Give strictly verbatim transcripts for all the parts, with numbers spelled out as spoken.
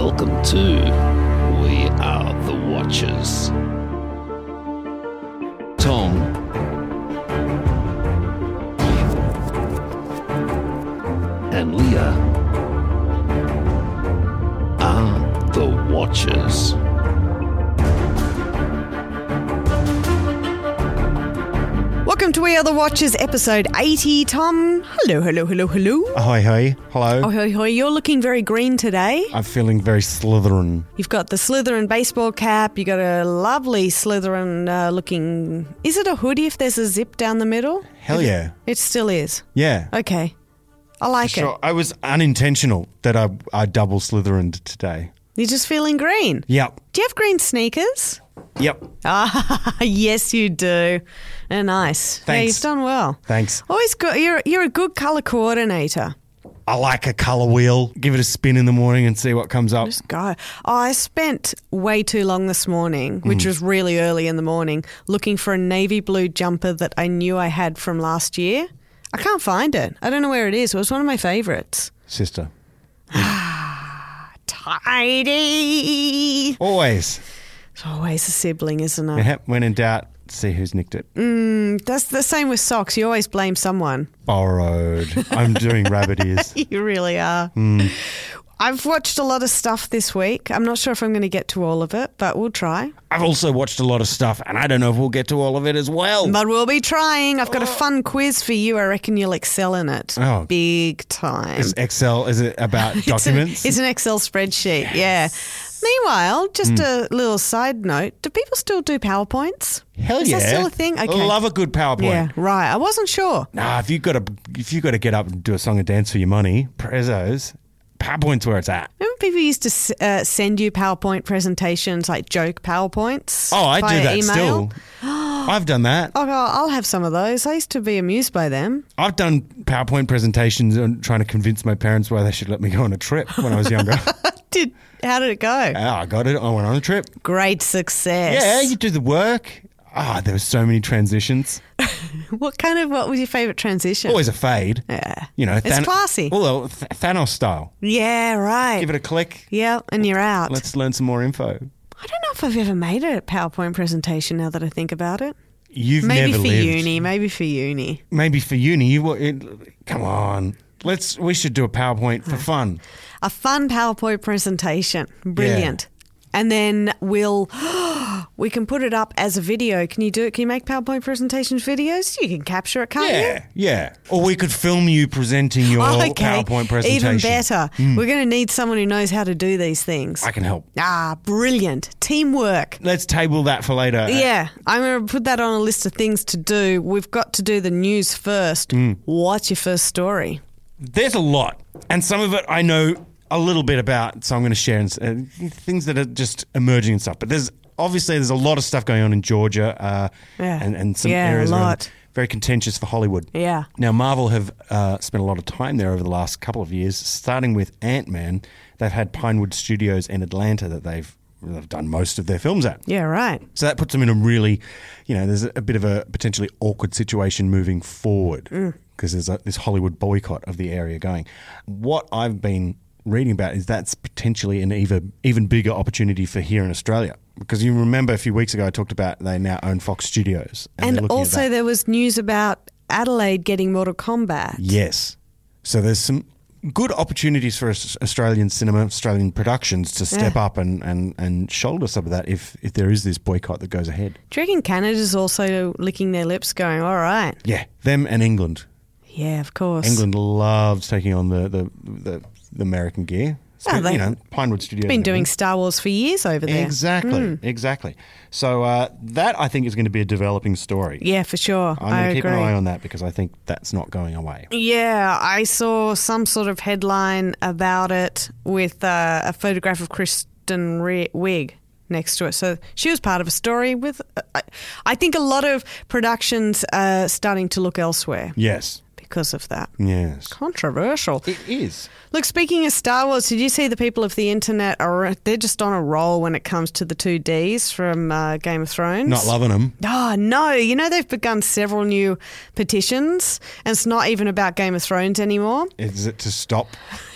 Welcome to We Are the Watchers. Tom and Leah are the Watchers. Welcome to We Are the Watchers, episode eighty. Tom, hello, hello, hello, hello. Ahoy, hoy. Hello. Ahoy, hoy. You're looking very green today. I'm feeling very Slytherin. You've got the Slytherin baseball cap. You got a lovely Slytherin uh, looking... Is it a hoodie if there's a zip down the middle? Hell yeah. It still is. Yeah. Okay. I like Sure. it. I was unintentional that I, I double Slytherined today. You're just feeling green. Yep. Do you have green sneakers? Yep. Ah, yes, you do. They're nice. Yeah, Thanks. you've done well. Thanks. Always good. You're you're a good colour coordinator. I like a colour wheel. Give it a spin in the morning and see what comes up. Just go. Oh, I spent way too long this morning, which was really early in the morning, looking for a navy blue jumper that I knew I had from last year. I can't find it. I don't know where it is. It was one of my favourites. Sister. Tidy. Always. It's always a sibling, isn't it? Yeah, when in doubt, see who's nicked it. Mm, that's the same with socks. You always blame someone. Borrowed. I'm doing rabbit ears. You really are. Mm. I've watched a lot of stuff this week. I'm not sure if I'm going to get to all of it, but we'll try. I've also watched a lot of stuff, and I don't know if we'll get to all of it as well. But we'll be trying. I've got a fun quiz for you. I reckon you'll excel in it. Oh. Big time. Is Excel, is it about documents? It's an, it's an Excel spreadsheet, yeah. Meanwhile, just a little side note, do people still do PowerPoints? Hell Is yeah. that still a thing? Okay. Love a good PowerPoint. Yeah, right. I wasn't sure. Nah, if you've got to, if you've got to get up and do a song and dance for your money, Prezos, PowerPoint's where it's at. Remember people used to uh, send you PowerPoint presentations, like joke PowerPoints? Oh, I do via that email? still. I've done that. Oh, I'll have some of those. I used to be amused by them. I've done PowerPoint presentations and trying to convince my parents why they should let me go on a trip when I was younger. Did How did it go? Oh, I got it. I went on a trip. Great success. Yeah, you do the work. Ah, there were so many transitions. What kind of, what was your favourite transition? Always a fade. Yeah. You know, It's classy. Well, Th- Thanos style. Yeah, right. Give it a click. Yeah, and you're out. Let's learn some more info. I don't know if I've ever made a PowerPoint presentation now that I think about it. You've Maybe never for lived. uni, maybe for uni. Maybe for uni. You, wa- it, come on. Let's. We should do a PowerPoint for fun. A fun PowerPoint presentation. Brilliant. And then we'll, we can put it up as a video. Can you do it? Can you make PowerPoint presentations videos? You can capture it, can't you? Yeah, yeah. Or we could film you presenting your Oh, okay. PowerPoint presentation. Even better. We're going to need someone who knows how to do these things. I can help. Ah, brilliant. Teamwork. Let's table that for later. Yeah, I'm going to put that on a list of things to do. We've got to do the news first. What's your first story? There's a lot. And some of it I know a little bit about, so I'm going to share uh, things that are just emerging and stuff. But there's obviously there's a lot of stuff going on in Georgia uh, Yeah. and, and some Yeah, a areas around lot. very contentious for Hollywood. Yeah. Now, Marvel have uh, spent a lot of time there over the last couple of years, starting with Ant-Man. They've had Pinewood Studios in Atlanta that they've, they've done most of their films at. Yeah, right. So that puts them in a really, you know, there's a, a bit of a potentially awkward situation moving forward because there's a, this Hollywood boycott of the area going. What I've been reading about is that's potentially an even even bigger opportunity for here in Australia. Because you remember a few weeks ago I talked about they now own Fox Studios. And, they're And looking at also that. there was news about Adelaide getting Mortal Kombat. Yes. So there's some good opportunities for Aus- Australian cinema, Australian productions to step Yeah. up and, and, and shoulder some of that if, if there is this boycott that goes ahead. Do you reckon Canada's also licking their lips going, all right? Yeah, them and England. Yeah, of course. England loves taking on the the, the, the American gear. Oh, they- you know, Pinewood Studios. Been and doing everything. Star Wars for years over there. Exactly, exactly. So uh, that I think is going to be a developing story. Yeah, for sure. I'm I going to keep agree. an eye on that because I think that's not going away. Yeah, I saw some sort of headline about it with uh, a photograph of Kristen Re- Wiig next to it. So she was part of a story with, uh, I- I think a lot of productions are starting to look elsewhere Yes, because of that. yes. Controversial. It is. Look, speaking of Star Wars, did you see the people of the internet are they're just on a roll when it comes to the two Ds from uh, Game of Thrones? Not loving them. Oh, no. You know, they've begun several new petitions, and it's not even about Game of Thrones anymore. Is it to stop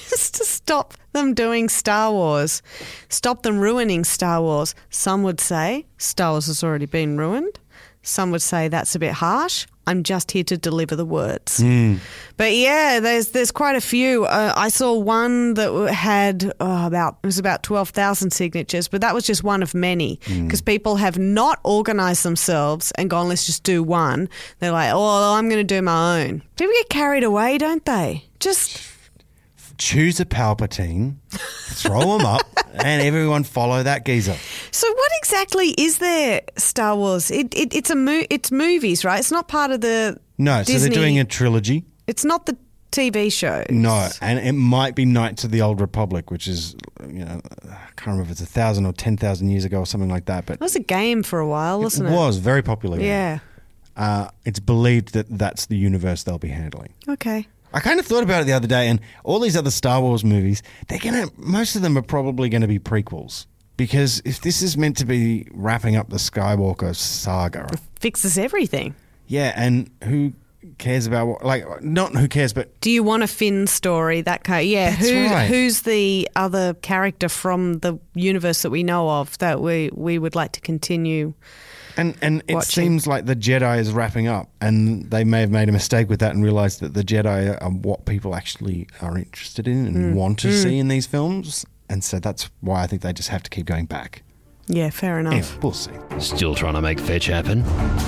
just to stop them doing Star Wars, stop them ruining Star Wars. Some would say Star Wars has already been ruined. Some would say that's a bit harsh. I'm just here to deliver the words. Mm. But yeah, there's there's quite a few. Uh, I saw one that had oh, about it was about twelve thousand signatures, but that was just one of many because mm. people have not organised themselves and gone, let's just do one. They're like, oh, I'm going to do my own. People get carried away, don't they? Just choose a Palpatine, throw him up, and everyone follow that geezer. So what exactly is there Star Wars? It, it it's a mo- it's movies, right? It's not part of the No, Disney. so they're doing a trilogy. It's not the T V shows. No, and it might be Knights of the Old Republic, which is, you know, I can't remember if it's a thousand or ten thousand years ago or something like that. But it was a game for a while, wasn't it? It was very popular. Yeah. Uh, it's believed that that's the universe they'll be handling. Okay. I kind of thought about it the other day, and all these other Star Wars movies, they're gonna. Most of them are probably going to be prequels, because if this is meant to be wrapping up the Skywalker saga, it fixes everything. Yeah, and who cares about what? Like, not who cares, but do you want a Finn story? That kind, yeah. That's who right. Who's the other character from the universe that we know of that we we would like to continue? And and it watching. seems like the Jedi is wrapping up, and they may have made a mistake with that and realised that the Jedi are what people actually are interested in and Mm. want to Mm. see in these films, and so that's why I think they just have to keep going back. Yeah, fair enough. Anyway, we'll see. Still trying to make fetch happen?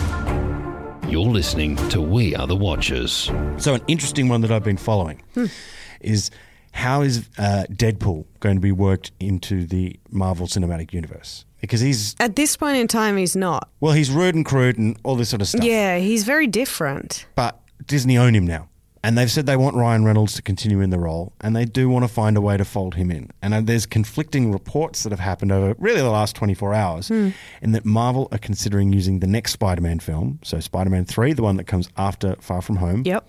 You're listening to We Are the Watchers. So an interesting one that I've been following Hmm. is how is uh, Deadpool going to be worked into the Marvel Cinematic Universe? Because he's, At this point in time, he's not. well, he's rude and crude and all this sort of stuff. Yeah, he's very different. But Disney own him now. And they've said they want Ryan Reynolds to continue in the role, and they do want to find a way to fold him in. And uh, there's conflicting reports that have happened over really the last twenty-four hours Hmm. in that Marvel are considering using the next Spider-Man film, so Spider-Man three, the one that comes after Far From Home. Yep.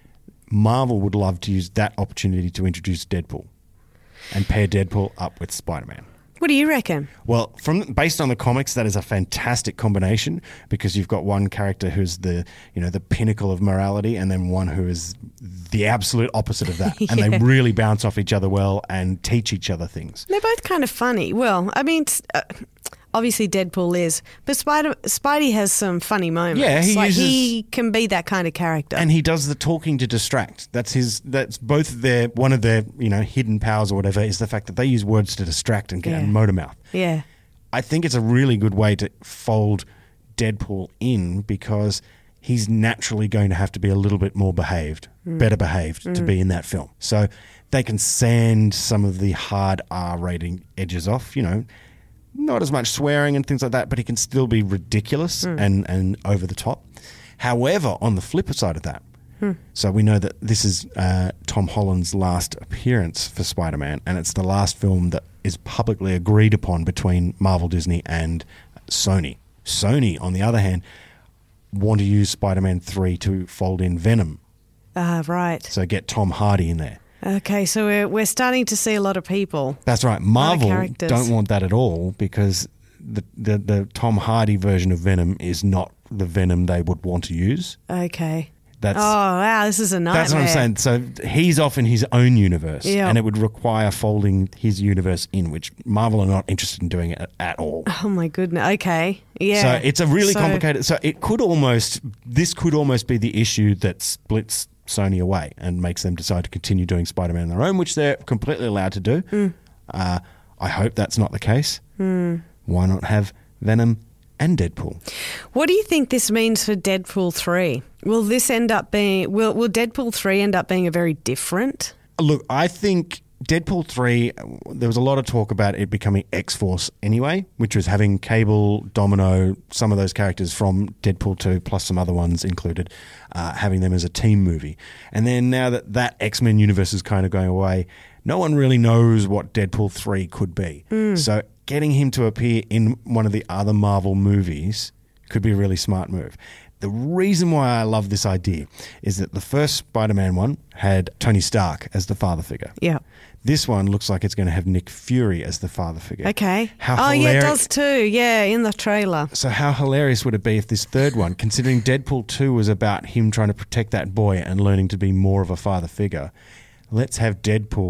Marvel would love to use that opportunity to introduce Deadpool and pair Deadpool up with Spider-Man. What do you reckon? Well, from based on the comics, that is a fantastic combination because you've got one character who's the you know the pinnacle of morality, and then one who is the absolute opposite of that, and Yeah. they really bounce off each other well and teach each other things. They're both kind of funny. Well, I mean, s- uh, obviously Deadpool is, but Spider Spidey has some funny moments. Yeah, he like uses- he can be that kind of character. And he does the talking to distract. That's his. That's both their one of their you know hidden powers or whatever is the fact that they use words to distract and get Yeah. a motor mouth. yeah. I think it's a really good way to fold Deadpool in because he's naturally going to have to be a little bit more behaved, better behaved to be in that film. So they can sand some of the hard R rating edges off, you know, not as much swearing and things like that, but he can still be ridiculous and, and over the top. However, on the flip side of that, so we know that this is uh, Tom Holland's last appearance for Spider-Man, and it's the last film that is publicly agreed upon between Marvel, Disney, and Sony. Sony, on the other hand, want to use Spider-Man three to fold in Venom, Ah, right. so get Tom Hardy in there. Okay, so we're we're starting to see a lot of people. That's right. Marvel characters. don't want that at all because the, the the Tom Hardy version of Venom is not the Venom they would want to use. Okay. That's Oh wow, this is a nightmare. That's what I'm saying. So he's off in his own universe, Yeah. and it would require folding his universe in, which Marvel are not interested in doing it at all. Oh my goodness. Okay. Yeah. So it's a really So- complicated. So it could almost, this could almost be the issue that splits Sony away and makes them decide to continue doing Spider-Man on their own, which they're completely allowed to do. Mm. Uh, I hope that's not the case. Why not have Venom and Deadpool? What do you think this means for Deadpool three? Will this end up being will will Deadpool three end up being a very different? Look, I think Deadpool three, there was a lot of talk about it becoming X-Force anyway, which was having Cable, Domino, some of those characters from Deadpool two, plus some other ones included, uh, having them as a team movie. And then now that that X-Men universe is kind of going away, no one really knows what Deadpool three could be. So getting him to appear in one of the other Marvel movies could be a really smart move. The reason why I love this idea is that the first Spider-Man one had Tony Stark as the father figure. Yeah. This one looks like it's going to have Nick Fury as the father figure. Okay. How oh yeah, it hilarious- does too. Yeah, in the trailer. So how hilarious would it be if this third one, considering Deadpool two was about him trying to protect that boy and learning to be more of a father figure, let's have Deadpool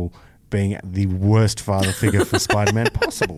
being the worst father figure for Spider-Man possible.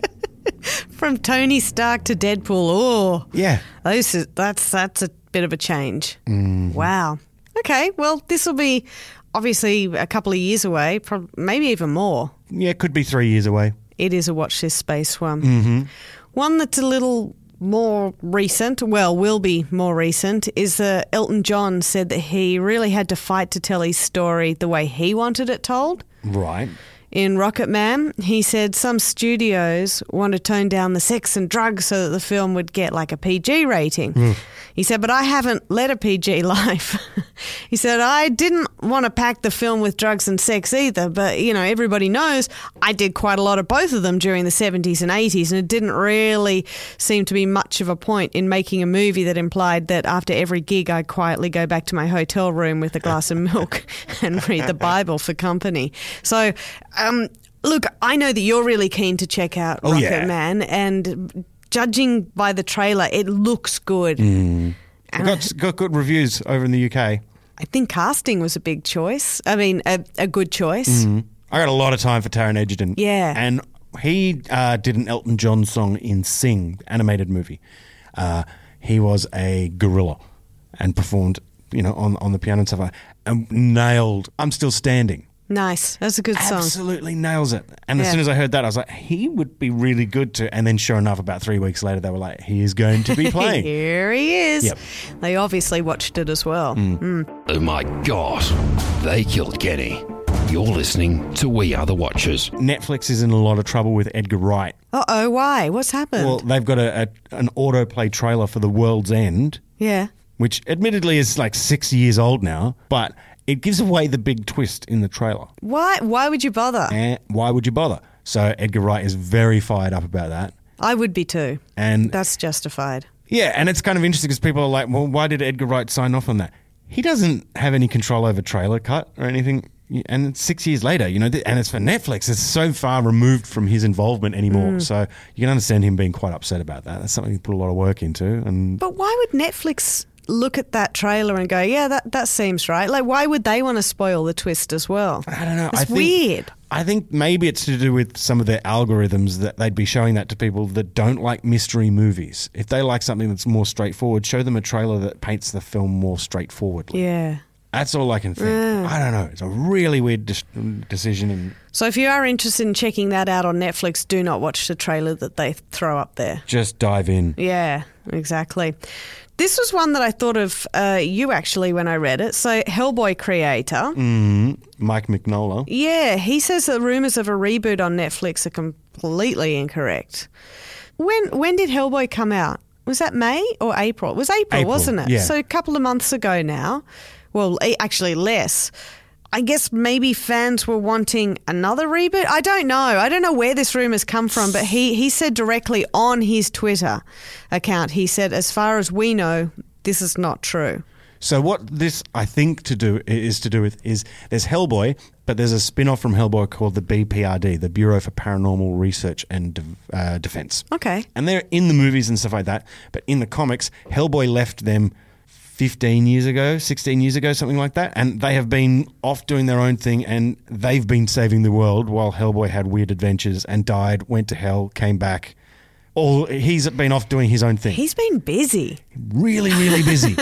From Tony Stark to Deadpool. Oh, Yeah. those is, that's that's a bit of a change. Mm-hmm. Wow. Okay, well, this will be obviously a couple of years away, prob- maybe even more. Yeah, it could be three years away. It is a watch this space one. Mm-hmm. One that's a little more recent, well, will be more recent, is that Elton John said that he really had to fight to tell his story the way he wanted it told. Right. In Rocket Man, he said some studios want to tone down the sex and drugs so that the film would get like a P G rating. Mm. He said, but I haven't led a P G life. He said, I didn't want to pack the film with drugs and sex either, but, you know, everybody knows I did quite a lot of both of them during the seventies and eighties, and it didn't really seem to be much of a point in making a movie that implied that after every gig I'd quietly go back to my hotel room with a glass of milk and read the Bible for company. So, um, look, I know that you're really keen to check out Oh, Rocket yeah. Man, and judging by the trailer, it looks good. Mm. And Got, got good reviews over in the U K. I think casting was a big choice. I mean, a, a good choice. Mm. I got a lot of time for Taron Egerton. Yeah. And he uh, did an Elton John song in Sing, animated movie. Uh, he was a gorilla and performed, you know, on, on the piano and stuff like that, and nailed I'm Still Standing. Nice. That's a good song. Absolutely nails it. And Yeah. as soon as I heard that, I was like, he would be really good to. And then sure enough, about three weeks later, they were like, he is going to be playing. Here he is. Yep. They obviously watched it as well. Mm. Oh my God, they killed Kenny. You're listening to We Are the Watchers. Netflix is in a lot of trouble with Edgar Wright. Uh-oh, why? What's happened? Well, they've got a, a an autoplay trailer for The World's End, yeah. which admittedly is like six years old now, but it gives away the big twist in the trailer. Why Why would you bother? And why would you bother? So Edgar Wright is very fired up about that. I would be too. And That's justified. yeah, and it's kind of interesting because people are like, well, why did Edgar Wright sign off on that? He doesn't have any control over trailer cut or anything. And it's six years later, you know, and it's for Netflix. It's so far removed from his involvement anymore. Mm. So you can understand him being quite upset about that. That's something he put a lot of work into. And But why would Netflix look at that trailer and go, yeah, that, that seems right? Like, why would they want to spoil the twist as well? I don't know. It's I think, weird. I think maybe it's to do with some of their algorithms that they'd be showing that to people that don't like mystery movies. If they like something that's more straightforward, show them a trailer that paints the film more straightforwardly. Yeah. That's all I can think. Mm. I don't know. It's a really weird de- decision. And So if you are interested in checking that out on Netflix, do not watch the trailer that they throw up there. just dive in. Yeah, exactly. This was one that I thought of uh, you actually when I read it. So Hellboy creator. Mm, Mike Mignola. Yeah, he says that rumours of a reboot on Netflix are completely incorrect. When when did Hellboy come out? Was that May or April? It was April, April, wasn't it? yeah. So a couple of months ago now. Well, a- actually less. I guess maybe fans were wanting another reboot. I don't know. I don't know where this rumour's come from, but he, he said directly on his Twitter account, he said, as far as we know, this is not true. So what this, I think, to do is to do with is there's Hellboy, but there's a spin-off from Hellboy called the B P R D, the Bureau for Paranormal Research and uh, Defense. Okay. And they're in the movies and stuff like that, but in the comics, Hellboy left them fifteen years ago, sixteen years ago, something like that, and they have been off doing their own thing, and they've been saving the world while Hellboy had weird adventures and died, went to hell, came back. All he's been off doing his own thing. He's been busy. Really, really busy.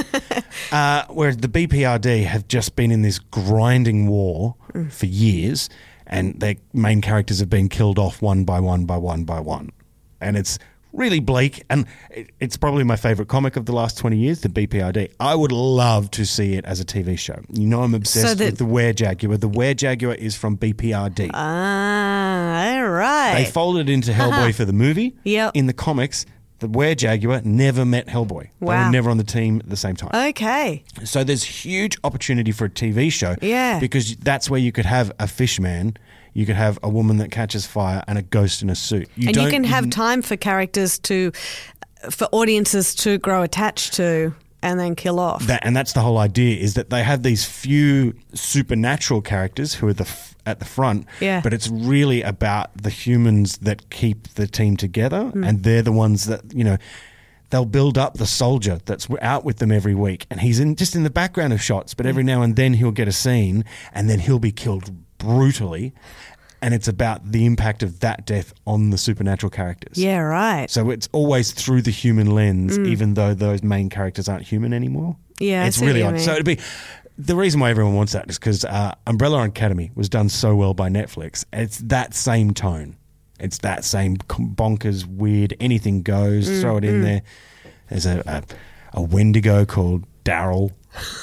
uh, whereas the B P R D have just been in this grinding war mm. for years, and their main characters have been killed off one by one by one by one. And it's really bleak, and it, it's probably my favourite comic of the last twenty years, the B P R D. I would love to see it as a T V show. You know I'm obsessed So that- with the Were-Jaguar. The Were-Jaguar is from B P R D. Ah, all right. They folded into Hellboy for the movie. Yep. In the comics, the Were-Jaguar never met Hellboy. They Wow. were never on the team at the same time. Okay. So there's huge opportunity for a T V show. Yeah. Because that's where you could have a fish man, you could have a woman that catches fire, and a ghost in a suit. You and you don't can have even- time for characters to, for audiences to grow attached to and then kill off. that, and that's the whole idea, is that they have these few supernatural characters who are the f- at the front, Yeah. but it's really about the humans that keep the team together, Mm. and they're the ones that, you know, they'll build up the soldier that's out with them every week, and he's in just in the background of shots, but every now and then he'll get a scene, and then he'll be killed brutally. and it's about the impact of that death on the supernatural characters. Yeah, right. So it's always through the human lens, even though those main characters aren't human anymore. Yeah, I it's see what really you odd. mean. So it'd be the reason why everyone wants that is because uh, Umbrella Academy was done so well by Netflix. It's that same tone. It's that same bonkers, weird, anything goes. Mm, throw it in there. There's a, a a Wendigo called Daryl.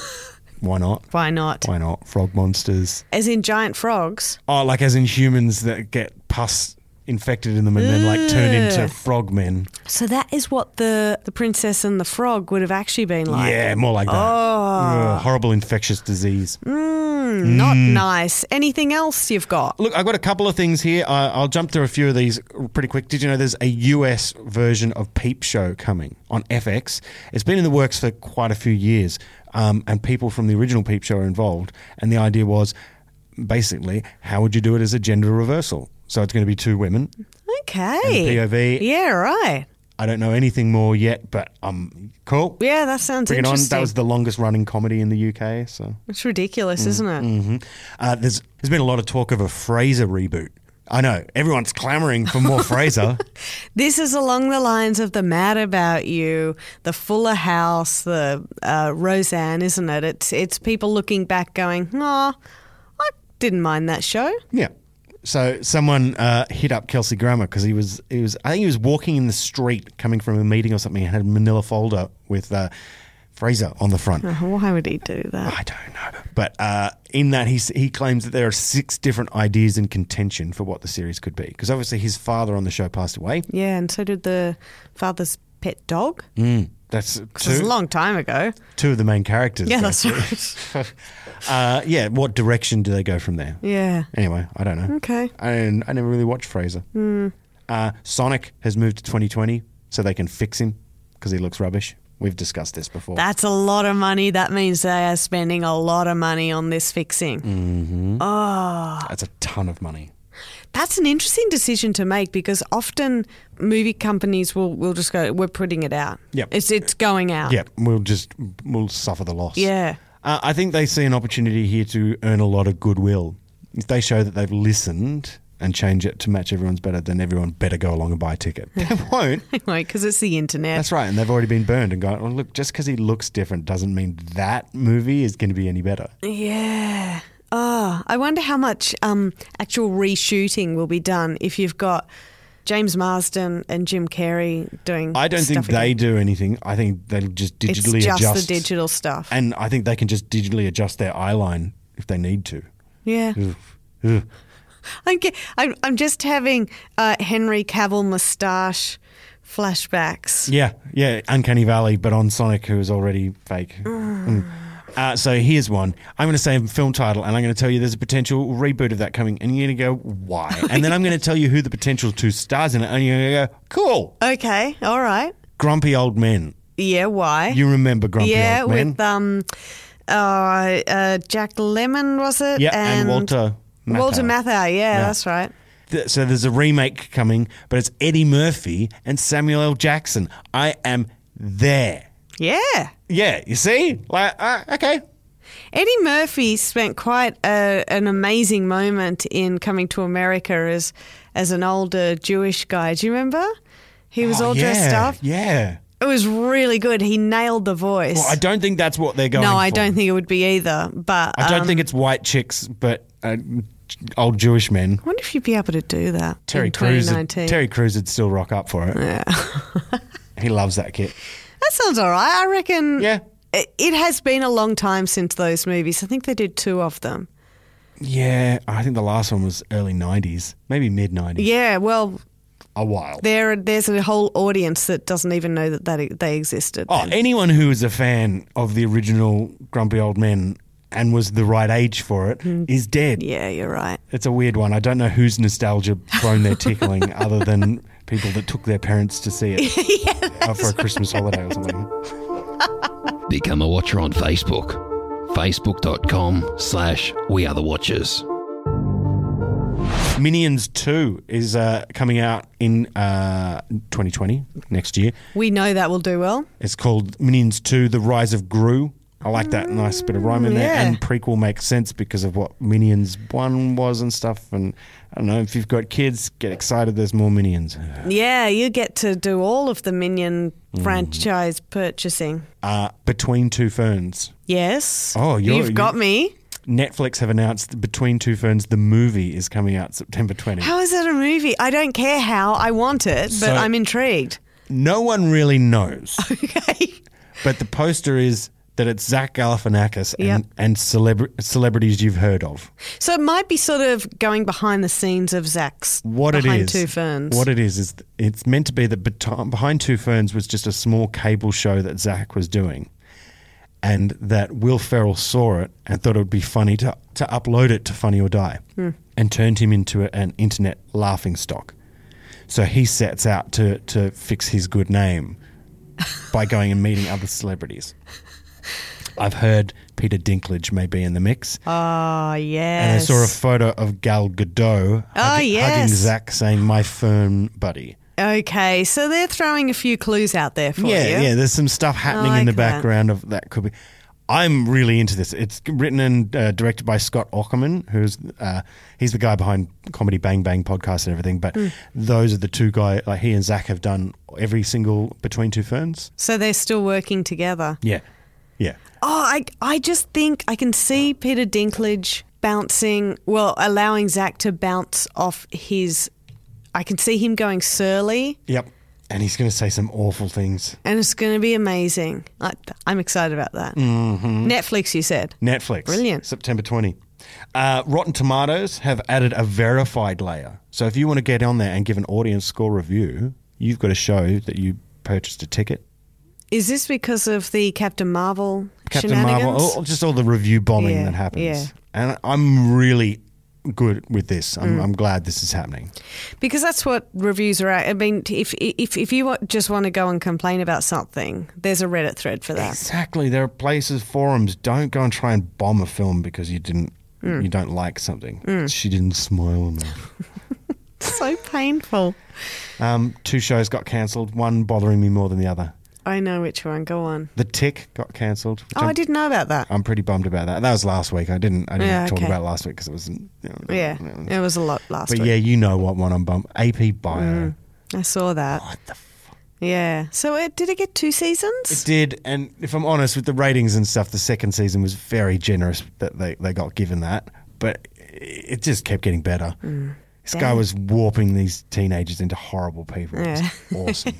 Why not? Why not? Why not? Frog monsters. As in giant frogs. Oh, like as in humans that get pus infected in them and then like turn into frogmen. So that is what the, the princess and the frog would have actually been like. Yeah, more like that. Oh. Ugh, horrible infectious disease. Mm, not nice. Anything else you've got? Look, I've got a couple of things here. Uh, I'll jump through a few of these pretty quick. Did you know there's a U S version of Peep Show coming on F X? It's been in the works for quite a few years, um, and people from the original Peep Show are involved. And the idea was basically, how would you do it as a gender reversal? So it's going to be two women. Okay. And P O V. Yeah, right. I don't know anything more yet, but um, cool. Yeah, that sounds Bring it on. interesting. That was the longest running comedy in the U K. So It's ridiculous, isn't it? hmm uh, there's there's been a lot of talk of a Frasier reboot. I know everyone's clamoring for more Frasier. This is along the lines of the Mad About You, the Fuller House, the uh, Roseanne, isn't it? It's it's people looking back, going, "Oh, I didn't mind that show." Yeah. So someone uh, hit up Kelsey Grammer because he was he was I think he was walking in the street coming from a meeting or something and had a manila folder with uh, Frasier on the front. Oh, why would he do that? I don't know. But uh, in that, he, he claims that there are six different ideas in contention for what the series could be. Because obviously his father on the show passed away. Yeah, and so did the father's pet dog. Mm, that's It was a two, long time ago. two of the main characters. Yeah, that's basically. right. uh, yeah, what direction do they go from there? Yeah. Anyway, I don't know. Okay. I, I never really watched Frasier. Mm. Uh, Sonic has moved to twenty twenty so they can fix him because he looks rubbish. We've discussed this before. That's a lot of money. That means they are spending a lot of money on this fixing. Mm-hmm. Oh. That's a ton of money. That's an interesting decision to make because often movie companies will, will just go, we're putting it out. Yep. It's it's going out. Yeah, we'll just we'll suffer the loss. Yeah. Uh, I think they see an opportunity here to earn a lot of goodwill. If they show that they've listened and change it to match everyone's better, then everyone better go along and buy a ticket. They won't. Anyway, because it's the internet. That's right, and they've already been burned and gone, oh, look, just because he looks different doesn't mean that movie is going to be any better. Yeah. Oh, I wonder how much um, actual reshooting will be done if you've got James Marsden and Jim Carrey doing I don't think stuff they again. do anything. I think they'll just digitally It's just adjust. the digital stuff. And I think they can just digitally adjust their eye line if they need to. Yeah. Ugh. Ugh. I get, I'm, I'm just having uh, Henry Cavill moustache flashbacks. Yeah, yeah, Uncanny Valley, but on Sonic, who is already fake. Mm. Uh, so here's one. I'm going to say a film title, and I'm going to tell you there's a potential reboot of that coming, and you're going to go, why? And then I'm going to tell you who the potential two stars in it, and you're going to go, cool. Okay, all right. Grumpy Old Men. Yeah, why? You remember Grumpy yeah, Old Men? with um, uh, uh, Jack Lemmon, was it? Yeah, and Walter Matthau. Walter Matthau, yeah, Yeah. that's right. Th- So there's a remake coming, but it's Eddie Murphy and Samuel L. Jackson. I am there. Yeah. Yeah, you see? Like, uh, okay. Eddie Murphy spent quite a, an amazing moment in Coming to America as as an older Jewish guy. Do you remember? He was Oh, all yeah, dressed up. Yeah. It was really good. He nailed the voice. Well, I don't think that's what they're going no, for. I don't think it would be either. But I don't um, think it's white chicks, but uh, old Jewish men. I wonder if you'd be able to do that Terry in Crews. twenty Would, nineteen. Terry Crews would still rock up for it. Yeah. He loves that kid. That sounds all right. I reckon Yeah. it, it has been a long time since those movies. I think they did two of them. Yeah, I think the last one was early nineties, maybe mid nineties. Yeah, well, A while. there there's a whole audience that doesn't even know that, that they existed. Oh, then. anyone who is a fan of the original Grumpy Old Men and was the right age for it is dead. Yeah, you're right. It's a weird one. I don't know whose nostalgia bone they're tickling other than people that took their parents to see it yeah, uh, for a Christmas holiday or something. Become a watcher on Facebook. Facebook.com slash We Are The Watchers. Minions two is uh, coming out in uh, twenty twenty, next year. we know that will do well. It's called Minions two, The Rise of Gru I like that nice bit of rhyme in there. Yeah. And prequel makes sense because of what Minions one was and stuff. And I don't know, if you've got kids, get excited. There's more Minions. Yeah, you get to do all of the Minion franchise purchasing. Uh, Between Two Ferns. Yes. Oh, you're- You've got you- me. Netflix have announced that Between Two Ferns, the movie, is coming out September twentieth. How is that a movie? I don't care how. I want it, but So- I'm intrigued. No one really knows. Okay. But the poster is that it's Zach Galifianakis and, Yep. and celebra- celebrities you've heard of. So it might be sort of going behind the scenes of Zach's What it Behind is, Two Ferns. what it is, is it's meant to be that Bet- Behind Two Ferns was just a small cable show that Zach was doing, and that Will Ferrell saw it and thought it would be funny to to upload it to Funny or Die, Hmm. and turned him into a, an internet laughing stock. So he sets out to to fix his good name by going and meeting other celebrities. I've heard Peter Dinklage may be in the mix. Oh, yes. And I saw a photo of Gal Gadot Oh, hugging, yes. hugging Zach, saying, "My fern buddy." Okay, so they're throwing a few clues out there for yeah, you. yeah. There's some stuff happening in like the that. background of that. Could be. I'm really into this. It's written and uh, directed by Scott Aukerman, who's uh, he's the guy behind Comedy Bang Bang podcast and everything. But Mm. those are the two guys. Like he and Zach have done every single Between Two Ferns. So they're still working together. Yeah, yeah. Oh, I, I just think I can see Peter Dinklage bouncing, well, allowing Zach to bounce off his. I can see him going surly, Yep. And he's going to say some awful things. and it's going to be amazing. I, I'm excited about that. Mm-hmm. Netflix, you said. Netflix. Brilliant. September twentieth. Uh, Rotten Tomatoes have added a verified layer. So if you want to get on there and give an audience score review, you've got to show that you purchased a ticket. Is this because of the Captain Marvel Captain shenanigans? Marvel, all, just all the review bombing Yeah, that happens. yeah. And I'm really good with this. I'm, Mm. I'm glad this is happening. Because that's what reviews are at. I mean, if if if you want, just want to go and complain about something, there's a Reddit thread for that. Exactly. There are places, forums. Don't go and try and bomb a film because you didn't, Mm. you don't like something. She didn't smile enough. So painful. Um, two shows got cancelled. One bothering me more than the other. I know which one. Go on. The Tick got cancelled. which Oh, I'm- I didn't know about that. I'm pretty bummed about that. That was last week. I didn't. I didn't Yeah, talk okay. about it last week because it was. You know, Yeah, you know. it was a lot last But week. yeah, you know what one I'm bummed. A P Bio. I saw that. What the fuck? Yeah. So it, did it get two seasons? It did, and if I'm honest with the ratings and stuff, the second season was very generous that they, they got given that, but it just kept getting better. This guy Damn. was warping these teenagers into horrible people. It was awesome.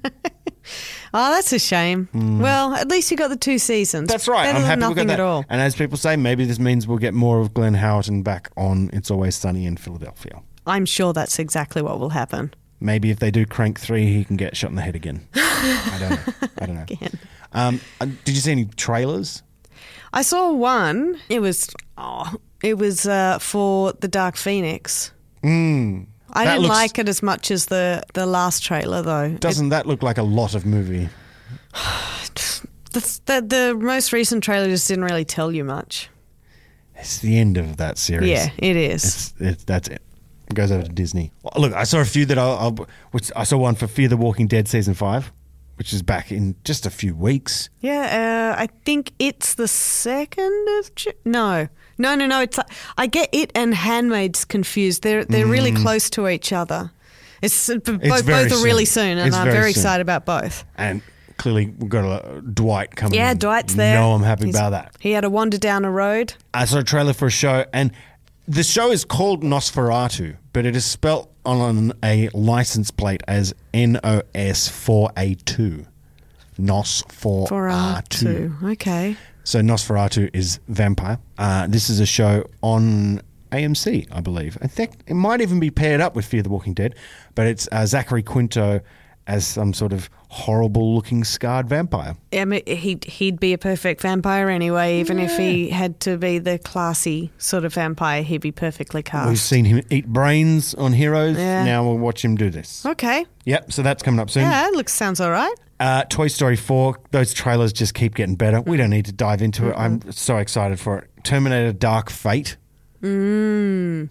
Oh, that's a shame. Well, at least you got the two seasons. Mm. That's right. Better I'm than happy we nothing got that. at all. And as people say, maybe this means we'll get more of Glenn Howerton back on It's Always Sunny in Philadelphia. I'm sure that's exactly what will happen. Maybe if they do Crank three, he can get shot in the head again. I don't know. I don't know. Again. Um, uh, did you see any trailers? I saw one. It was oh, it was uh, for The Dark Phoenix. Mm, I that didn't looks- like it as much as the, the last trailer, though. Doesn't that look like a lot of movie? It, the, the the most recent trailer just didn't really tell you much. It's the end of that series. Yeah, it is. It's, it's, that's it. It goes over to Disney. Well, look, I saw a few that I'll, I'll which I saw one for Fear the Walking Dead season five, which is back in just a few weeks. Yeah, uh, I think it's the second of Ju- no, no, no, no. It's I get it and Handmaid's confused. They're they're really close to each other. It's, uh, b- both very both are really soon. soon, and It's I'm very very soon. excited about both. And clearly we've got a, Dwight coming Yeah, in. Dwight's there. No, I'm happy He's- about that. He had a wander down a road. I saw a trailer for a show, and the show is called Nosferatu, but it is spelt on a license plate as N O S four A two. Nosferatu. For R two. Okay. So Nosferatu is vampire. Uh, this is a show on A M C, I believe. I think it might even be paired up with Fear the Walking Dead, but it's uh, Zachary Quinto as some sort of horrible-looking scarred vampire. I mean, he'd, he'd be a perfect vampire anyway, even if he had to be the classy sort of vampire, he'd be perfectly We've cast. seen him eat brains on Heroes. Yeah. Now we'll watch him do this. Okay. Yep, so that's coming up soon. Yeah, looks sounds all right. Uh, Toy Story four, those trailers just keep getting better. We don't need to dive into it. I'm so excited for it. Terminator Dark Fate. Mm.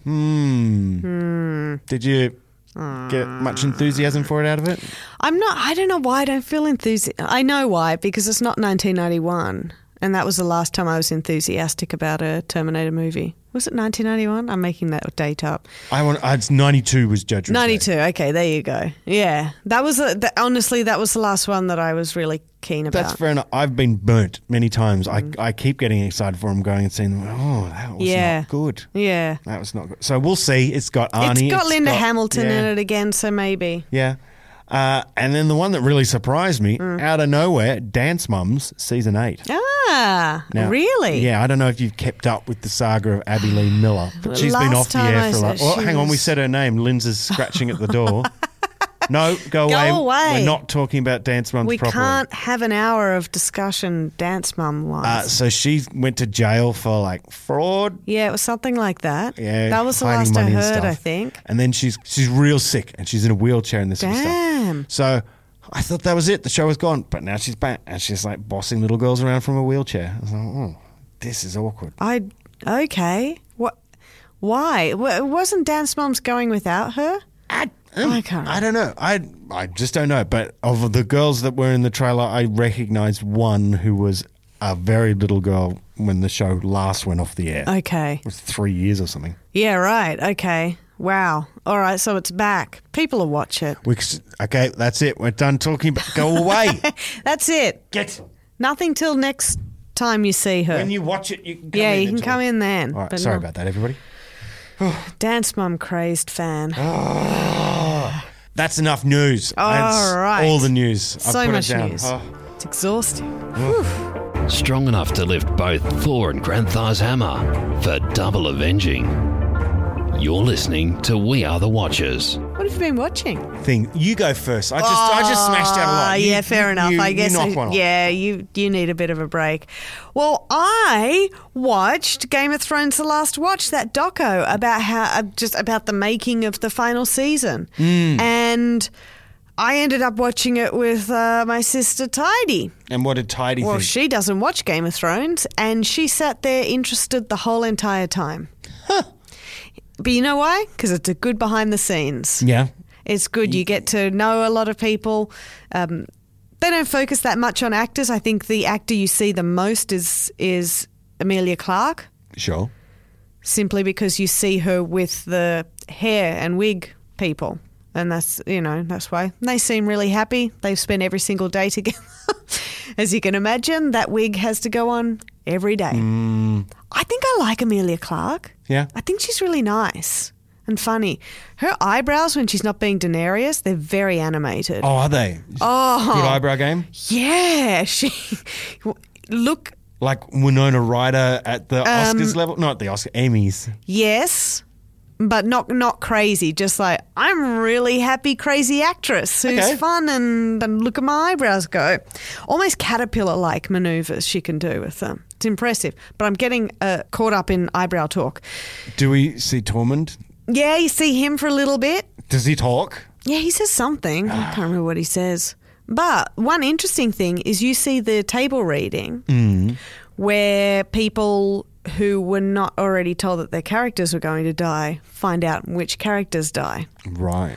Hmm. Did you get much enthusiasm for it out of it? I'm not, I don't know why I don't feel enthusiastic. I know why, because it's not nineteen ninety-one. And that was the last time I was enthusiastic about a Terminator movie. Was it nineteen ninety-one? I'm making that date up. I want. It's ninety-two was Judgment Day. ninety-two. Okay, there you go. Yeah, that was a, that, honestly that was the last one that I was really keen about. That's fair enough. I've been burnt many times. Mm. I I keep getting excited for them, going and saying, "Oh, that was yeah. not good." Yeah, that was not good. So we'll see. It's got Arnie. It's got it's Linda got, Hamilton yeah. in it again, so maybe. Yeah. Uh, and then the one that really surprised me, Mm. out of nowhere, Dance Mums season eight. Ah, Now, really? Yeah, I don't know if you've kept up with the saga of Abby Lee Miller, but she's Last been off the time air I for a said lot. Well, she hang on, we was- said her name. Linda's scratching at the door. No, go, Go away. away. We're not talking about Dance Mums We properly. can't have an hour of discussion Dance Mum wise. Uh, so she went to jail for like fraud. yeah, it was something like that. Yeah, that was the hiding last I money and heard, stuff. I think. And then she's she's real sick and she's in a wheelchair and this sort of stuff. Damn. So I thought that was it. The show was gone, but now she's back and she's like bossing little girls around from a wheelchair. I was like, oh, this is awkward. I okay. What? Why? W- wasn't Dance Mums going without her? I, um, I can't I don't know. I I just don't know. But of the girls that were in the trailer, I recognised one who was a very little girl when the show last went off the air. Okay. It was three years or something. Yeah. Right. Okay. Wow. All right. So it's back. People will watch it. We, okay, that's it. We're done talking. About, go away. That's it. Get Nothing till next time you see her. when you watch it. You can come yeah, in you and can talk. come in then. All right. but Sorry no. about that, everybody. Dance Mum crazed fan. That's enough news. All That's right. all the news. I've So put much it down. news. Oh. It's exhausting. Strong enough to lift both Thor and Granthar's hammer for double avenging. You're listening to We Are the Watchers. What have you been watching? Thing. You go first. I just I just smashed out a lot. Ah, You- yeah, fair you- enough. you- I you guess. knock I- one off. yeah, you you need a bit of a break. Well, I watched Game of Thrones: The Last Watch, that doco about how uh, just about the making of the final season, Hmm. and I ended up watching it with uh, my sister Tidy. And what did Tidy Well, think? she doesn't watch Game of Thrones, and she sat there interested the whole entire time. But you know why? Because it's a good behind the scenes. yeah. It's good. You get to know a lot of people. Um, they don't focus that much on actors. I think the actor you see the most is is Emilia Clarke, Sure. simply because you see her with the hair and wig people. And that's, you know, that's why. They seem really happy. They've spent every single day together. As you can imagine, that wig has to go on every day. Mm. I think I like Emilia Clarke. Yeah. I think she's really nice and funny. Her eyebrows, when she's not being Daenerys, they're very animated. Oh, are they? Oh. Good eyebrow game? Yeah, she look. Like Winona Ryder at the Um, Oscars level? Not the Oscar, Emmys. Yes, but not not crazy. Just like, I'm really happy, crazy actress who's Okay. fun and, and look at my eyebrows go. Almost caterpillar-like maneuvers she can do with them. It's impressive. But I'm getting uh, caught up in eyebrow talk. Do we see Tormund? Yeah, you see him for a little bit. Does he talk? Yeah, he says something. I can't remember what he says. But one interesting thing is you see the table reading where people who were not already told that their characters were going to die find out which characters die. Right.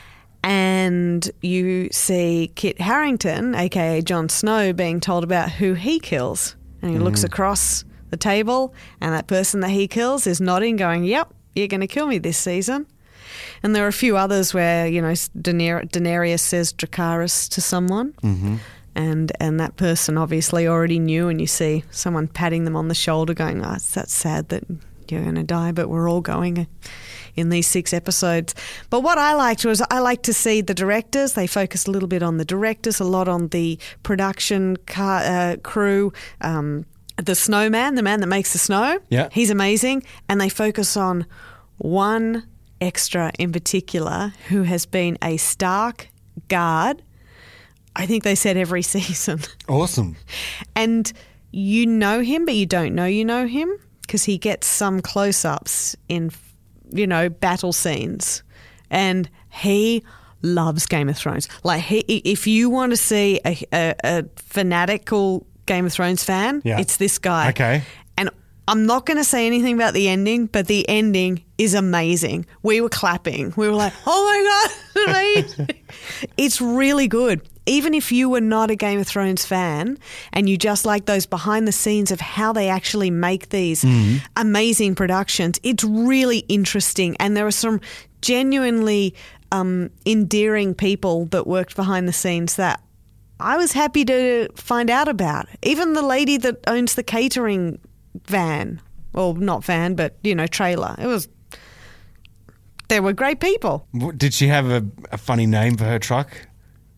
And you see Kit Harington, a k a. Jon Snow, being told about who he kills. And he looks across the table and that person that he kills is nodding, going, yep, you're going to kill me this season. And there are a few others where, you know, Daener- Daenerys says Dracarys to someone. Mm-hmm. And and that person obviously already knew, and you see someone patting them on the shoulder going, oh, that's sad that you're going to die, but we're all going in these six episodes. But what I liked was I liked to see the directors. They focused a little bit on the directors, a lot on the production car, uh, crew, um, the snowman, the man that makes the snow. Yeah. He's amazing. And they focus on one extra in particular who has been a Stark guard, I think they said every season. Awesome. And you know him, but you don't know you know him because he gets some close-ups in, you know, battle scenes. And he loves Game of Thrones. Like, he, if you want to see a, a, a fanatical Game of Thrones fan, Yeah. it's this guy. Okay. And I'm not going to say anything about the ending, but the ending is amazing. We were clapping. We were like, oh my God, amazing. It's really good. even if you were not a Game of Thrones fan and you just like those behind the scenes of how they actually make these mm. amazing productions, it's really interesting. And there are some genuinely um, endearing people that worked behind the scenes that I was happy to find out about. Even the lady that owns the catering van, well, not van, but, you know, trailer. It was, they were great people. Did she have a, a funny name for her truck?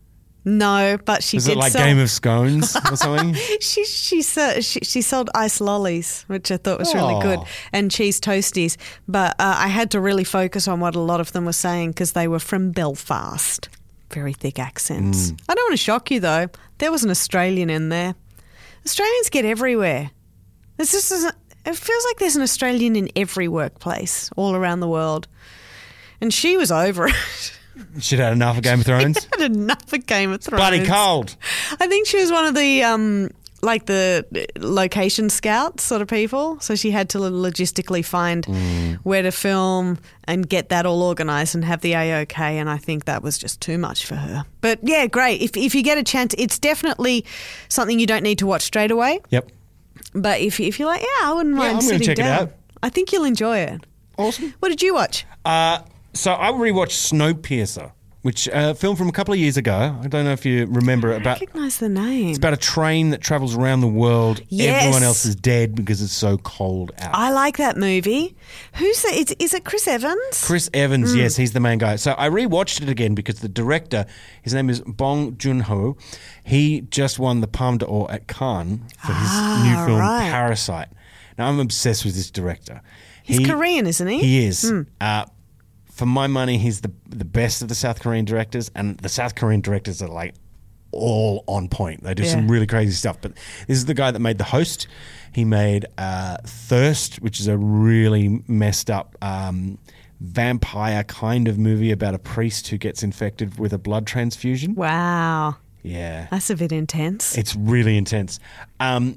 No, but she Was did it like sell- Game of Scones or something? she she, she she she sold ice lollies, which I thought was really Oh. good, and cheese toasties. But uh, I had to really focus on what a lot of them were saying because they were from Belfast. Very thick accents. Mm. I don't want to shock you though. There was an Australian in there. Australians get everywhere. This just isn't, it feels like there's an Australian in every workplace all around the world, and she was over it. She'd had enough of Game of Thrones. Had enough of Game of Thrones. Bloody cold. I think she was one of the um, like the location scouts sort of people. So she had to logistically find mm. where to film and get that all organised and have the A O K. And I think that was just too much for her. But yeah, great. If if you get a chance, it's definitely something you don't need to watch straight away. Yep. But if if you're like, yeah, I wouldn't Yeah, mind I'm gonna sitting check it down. out. I think you'll enjoy it. Awesome. What did you watch? Uh, so I rewatched Snowpiercer, which uh, film from a couple of years ago. I don't know if you remember it. I About recognise the name. it's about a train that travels around the world. Yes. Everyone else is dead because it's so cold out. I like that movie. Who's the, is, is it Chris Evans? Chris Evans, yes, he's the main guy. So I rewatched it again because the director, his name is Bong Joon-ho. He just won the Palme d'Or at Cannes for his Ah, new film right. Parasite. Now I'm obsessed with this director. He's He- Korean, isn't he? He is. Uh, for my money, he's the the best of the South Korean directors, and the South Korean directors are like all on point. They do Yeah. some really crazy stuff. But this is the guy that made The Host. He made uh, Thirst, which is a really messed up um, vampire kind of movie about a priest who gets infected with a blood transfusion. Wow. Yeah. That's a bit intense. It's really intense. Um,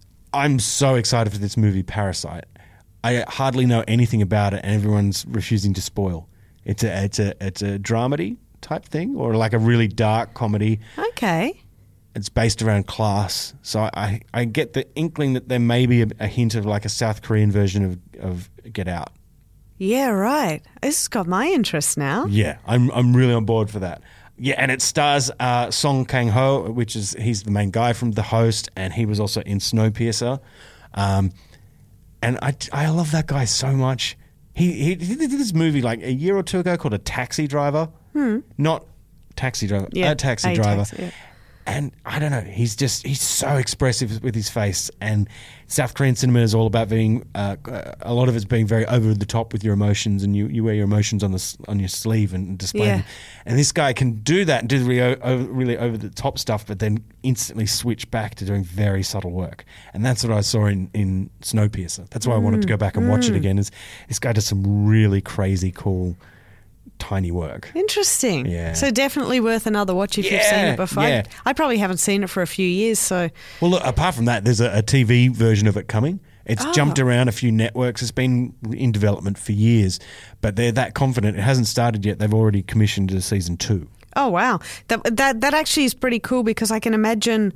I'm so excited for this movie, Parasite. I hardly know anything about it, and everyone's refusing to spoil. It's a it's a it's a dramedy type thing, or like a really dark comedy. Okay. It's based around class, so I, I get the inkling that there may be a, a hint of like a South Korean version of, of Get Out. Yeah, right. This has got my interest now. Yeah, I'm I'm really on board for that. Yeah, and it stars uh, Song Kang-ho, which is he's the main guy from The Host, and he was also in Snowpiercer. Um, and I, I love that guy so much. He, he he did this movie like a year or two ago called A Taxi Driver. Hmm. Not Taxi Driver, Yeah, A Taxi A Driver. Taxi, yeah. And I don't know, he's just, he's so expressive with his face. And South Korean cinema is all about being, uh, a lot of it's being very over the top with your emotions, and you, you wear your emotions on the s- on your sleeve and display Yeah. them. And this guy can do that and do the really, o- really over the top stuff, but then instantly switch back to doing very subtle work. And that's what I saw in, in Snowpiercer. That's why I wanted to go back and watch it again. Is this guy does some really crazy, cool, tiny work. Interesting. Yeah. So definitely worth another watch if you've Yeah, seen it before. yeah. I, I probably haven't seen it for a few years, so Well, look, apart from that, there's a, a T V version of it coming. It's Oh. jumped around a few networks. It's been in development for years, but they're that confident. It hasn't started yet. They've already commissioned a season two. oh wow. That that that actually is pretty cool because I can imagine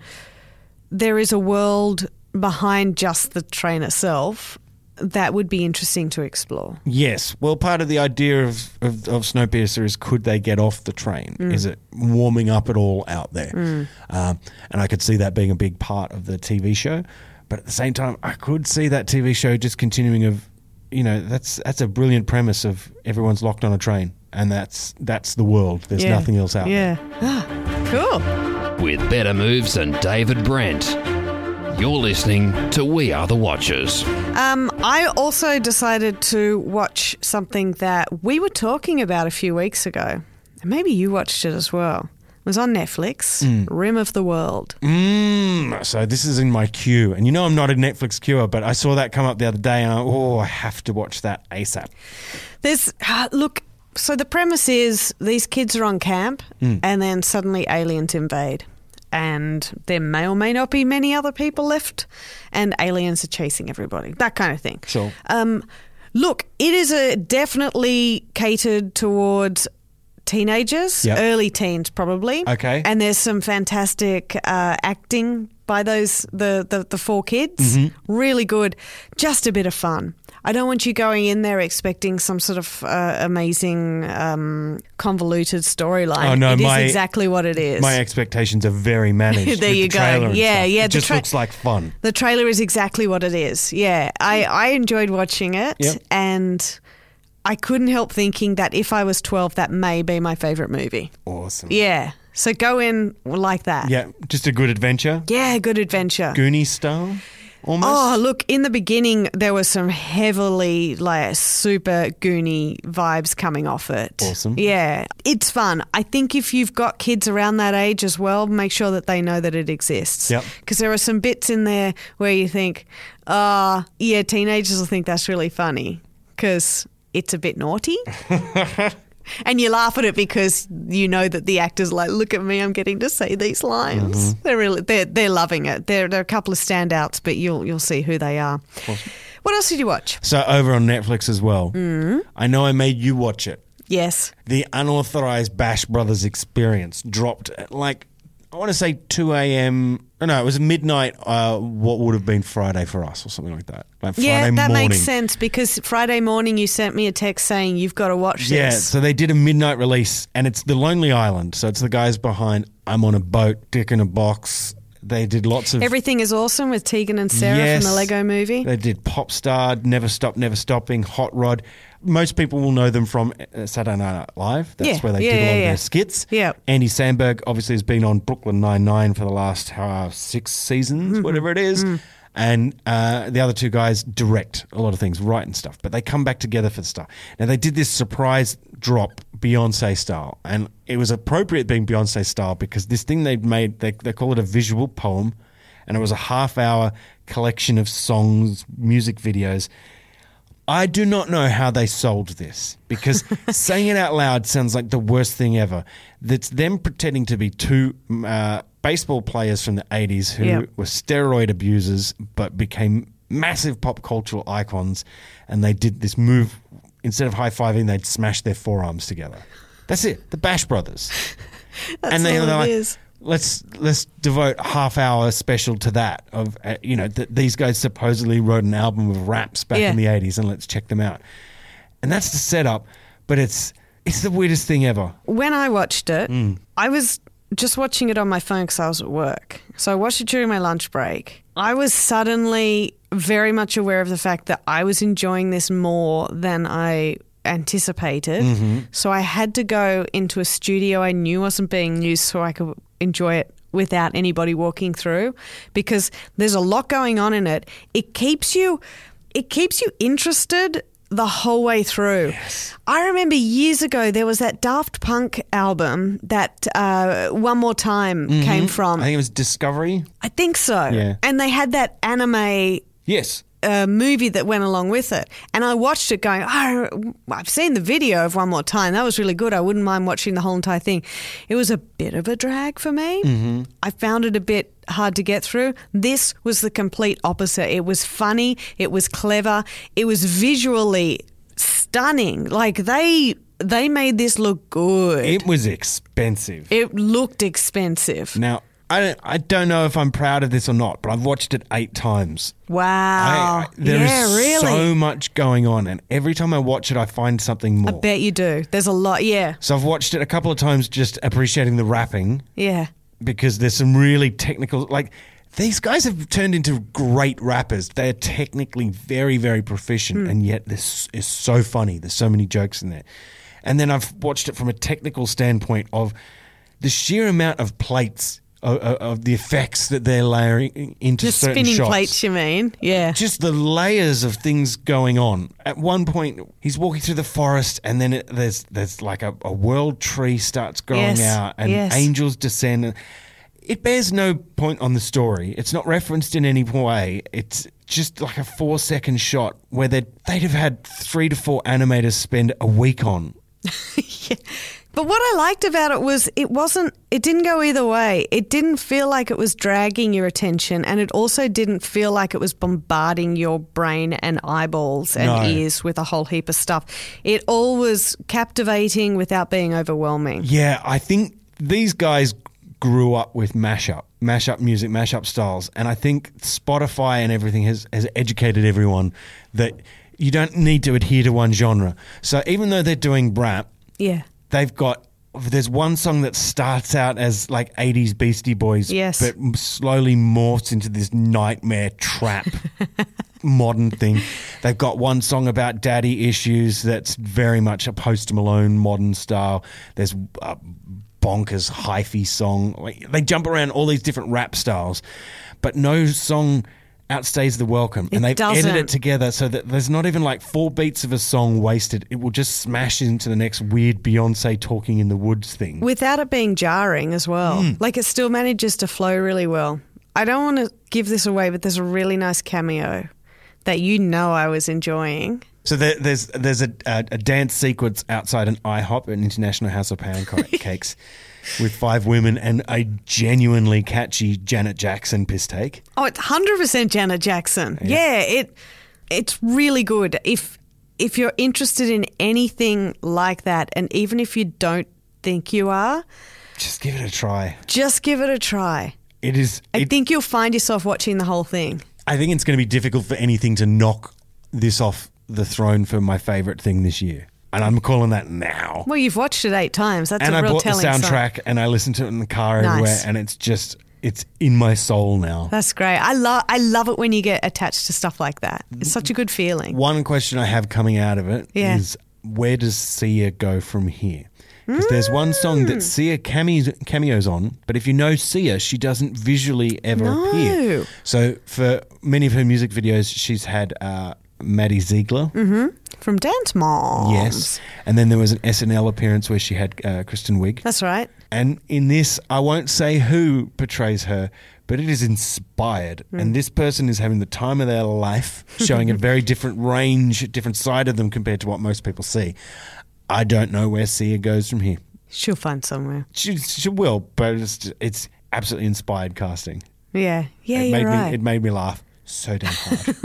there is a world behind just the train itself that would be interesting to explore. Yes. Well, part of the idea of, of, of Snowpiercer is could they get off the train? Mm. Is it warming up at all out there? Um, and I could see that being a big part of the T V show. But at the same time, I could see that T V show just continuing of, you know, that's that's a brilliant premise of everyone's locked on a train, and that's that's the world. There's Yeah. nothing else out there. Yeah. Ah, cool. With better moves than David Brent. You're listening to We Are the Watchers. Um, I also decided to watch something that we were talking about a few weeks ago. And maybe you watched it as well. It was on Netflix, Rim of the World. Mm, so this is in my queue, and you know I'm not a Netflix queuer, but I saw that come up the other day, and I, oh, I have to watch that ASAP. There's, uh, look, so the premise is these kids are on camp and then suddenly aliens invade. And there may or may not be many other people left, and aliens are chasing everybody. That kind of thing. Sure. Um, look, it is a definitely catered towards teenagers, Yep. early teens probably. Okay. And there's some fantastic uh, acting by those the, the, the four kids. Mm-hmm. Really good. Just a bit of fun. I don't want you going in there expecting some sort of uh, amazing, um, convoluted storyline. Oh, no, it my- is exactly what it is. My expectations are very managed. There with you the trailer go. and Yeah, stuff. yeah. It the just tra- looks like fun. The trailer is exactly what it is. Yeah, I, I enjoyed watching it, Yep. and I couldn't help thinking that if I was twelve, that may be my favourite movie. Awesome. Yeah, so go in like that. Yeah, just a good adventure. Yeah, good adventure. Goonies style, almost. Oh, look, in the beginning, there was some heavily, like, super Goonie vibes coming off it. Awesome. Yeah, it's fun. I think if you've got kids around that age as well, make sure that they know that it exists. Yep. Because there are some bits in there where you think, ah, yeah, teenagers will think that's really funny because it's a bit naughty. And you laugh at it because you know that the actor's like, look at me, I'm getting to say these lines. Mm-hmm. They're really they're they're loving it. There there are a couple of standouts, but you'll you'll see who they are. Awesome. What else did you watch? So over on Netflix as well. Mm-hmm. I know I made you watch it. Yes. The unauthorized Bash Brothers Experience dropped at like, I want to say two a.m. No, it was midnight, uh, what would have been Friday for us or something like that. Like Friday Yeah, that morning. makes sense because Friday morning you sent me a text saying you've got to watch Yeah, this. so they did a midnight release, and it's The Lonely Island. So it's the guys behind I'm on a Boat, Dick in a Box. They did lots of... Everything is Awesome with Tegan and Sarah Yes. from the Lego Movie. They did Pop Star, Never Stop, Never Stopping, Hot Rod. Most people will know them from uh, Saturday Night Live. That's Yeah, where they yeah, did a lot yeah, of yeah. their skits. Yeah. Andy Samberg obviously has been on Brooklyn Nine-Nine for the last uh, six seasons, Mm-hmm. whatever it is. Mm. And uh, the other two guys direct a lot of things, write and stuff. But they come back together for the stuff. Now, they did this surprise drop, Beyonce style. And it was appropriate being Beyonce style because this thing they'd made, they, they call it a visual poem. And it was a half-hour collection of songs, music videos. I do not know how they sold this because saying it out loud sounds like the worst thing ever. That's them pretending to be two uh, baseball players from the eighties who Yep. were steroid abusers but became massive pop cultural icons, and they did this move. Instead of high-fiving, they'd smash their forearms together. That's it. The Bash Brothers. That's and they, all they're it like, is. let's let's devote a half hour special to that. Of uh, you know, th- these guys supposedly wrote an album of raps back Yeah. in the eighties, and let's check them out. And that's the setup, but it's it's the weirdest thing ever. When I watched it, Mm. I was just watching it on my phone because I was at work. So I watched it during my lunch break. I was suddenly very much aware of the fact that I was enjoying this more than I anticipated. Mm-hmm. So I had to go into a studio I knew wasn't being used so I could enjoy it without anybody walking through, because there's a lot going on in it. It keeps you it keeps you interested the whole way through. Yes. I remember years ago there was that Daft Punk album that uh, One More Time came from. I think it was Discovery. I think so. Yeah. And they had that anime Yes. uh, movie that went along with it. And I watched it going, oh, I've seen the video of One More Time. That was really good. I wouldn't mind watching the whole entire thing. It was a bit of a drag for me. Mm-hmm. I found it a bit hard to get through. This was the complete opposite. It was funny. It was clever. It was visually stunning. Like they they made this look good. It was expensive. It looked expensive. Now, I don't, I don't know if I'm proud of this or not, but I've watched it eight times. Wow. I, I, there is yeah, really. so much going on, and every time I watch it, I find something more. I bet you do. There's a lot. Yeah. So I've watched it a couple of times just appreciating the rapping, Yeah. because there's some really technical, like, these guys have turned into great rappers. They're technically very, very proficient, and yet this is so funny. There's so many jokes in there. And then I've watched it from a technical standpoint of the sheer amount of plates, of, of, of the effects that they're layering into Just certain spinning shots. plates, you mean? Yeah. Just the layers of things going on. At one point, he's walking through the forest, and then it, there's there's like a, a world tree starts growing Yes, out, and yes. angels descend. It bears no point on the story. It's not referenced in any way. It's just like a four second shot where they'd, they'd have had three to four animators spend a week on. yeah. But what I liked about it was it wasn't, it didn't go either way. It didn't feel like it was dragging your attention, and it also didn't feel like it was bombarding your brain and eyeballs and No. ears with a whole heap of stuff. It all was captivating without being overwhelming. Yeah, I think these guys grew up with mashup, mashup music, mashup styles. And I think Spotify and everything has, has educated everyone that you don't need to adhere to one genre. So even though they're doing rap, Yeah. they've got, there's one song that starts out as like eighties Beastie Boys, Yes. but slowly morphs into this nightmare trap modern thing. They've got one song about daddy issues that's very much a Post Malone modern style. There's a bonkers hyphy song. They jump around all these different rap styles, but no song outstays the welcome. It and they've edited doesn't. it together so that there's not even like four beats of a song wasted. It will just smash into the next weird Beyonce talking in the woods thing. Without it being jarring as well. Mm. Like it still manages to flow really well. I don't want to give this away, but there's a really nice cameo that you know I was enjoying. So there, there's there's a, a, a dance sequence outside an IHOP, an International House of Pancakes, with five women and a genuinely catchy Janet Jackson piss take. Oh, it's one hundred percent Janet Jackson. Yeah. Yeah, it it's really good. If if you're interested in anything like that, and even if you don't think you are, Just give it a try. just give it a try. It is. I it- think you'll find yourself watching the whole thing. I think it's going to be difficult for anything to knock this off the throne for my favourite thing this year. And I'm calling that now. Well, you've watched it eight times. That's and a I real bought the telling sign. soundtrack and I listened to it in the car Nice. everywhere, and it's just, it's in my soul now. That's great. I love I love it when you get attached to stuff like that. It's such a good feeling. One question I have coming out of it is, Yeah. where does Sia go from here? Because there's one song Mm. that Sia cameos, cameos on, but if you know Sia, she doesn't visually ever No. appear. So for many of her music videos, she's had uh, Maddie Ziegler. From Dance Moms. Yes. And then there was an S N L appearance where she had uh, Kristen Wiig. That's right. And in this, I won't say who portrays her, but it is inspired. Mm. And this person is having the time of their life, showing a very different range, different side of them compared to what most people see. I don't know where Sia goes from here. She'll find somewhere. She, she will, but it's, it's absolutely inspired casting. Yeah. Yeah, it you're made right. me, it made me laugh so damn hard.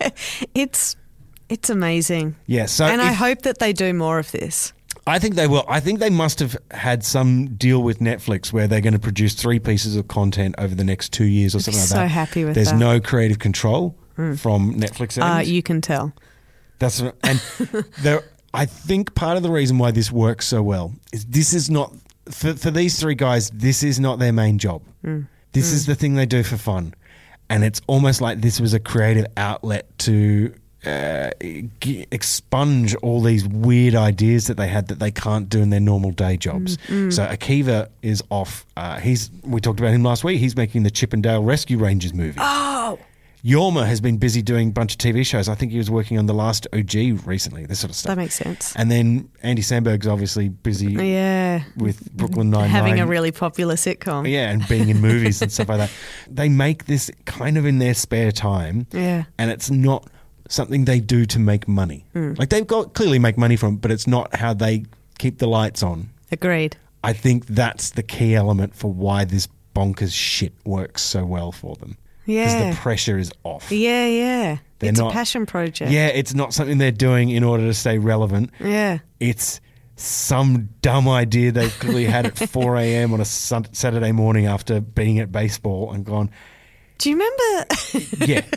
It's it's amazing. Yeah, so and I if- hope that they do more of this. I think they will. I think they must have had some deal with Netflix where they're going to produce three pieces of content over the next two years or I'd be something like so that. happy with There's that. no creative control from Netflix. Uh, ends. you can tell. That's and there. I think part of the reason why this works so well is this is not for for these three guys. This is not their main job. This is the thing they do for fun, and it's almost like this was a creative outlet to uh, g- expunge all these weird ideas that they had that they can't do in their normal day jobs. So Akiva is off. Uh, he's we talked about him last week. He's making the Chip and Dale Rescue Rangers movie. Oh, Yorma has been busy doing a bunch of T V shows. I think he was working on The Last O G recently, this sort of stuff. that makes sense. And then Andy Samberg's obviously busy Yeah. with Brooklyn Nine-Nine. Having a really popular sitcom. Yeah, and being in movies and stuff like that. They make this kind of in their spare time. Yeah. And it's not something they do to make money. Like they've got clearly make money from it, but it's not how they keep the lights on. Agreed. I think that's the key element for why this bonkers shit works so well for them. Because Yeah. the pressure is off. Yeah, yeah. They're it's not- a passion project. Yeah, it's not something they're doing in order to stay relevant. Yeah. It's some dumb idea they've clearly had at four a.m. on a sun- Saturday morning after being at baseball and gone, Do you remember? yeah.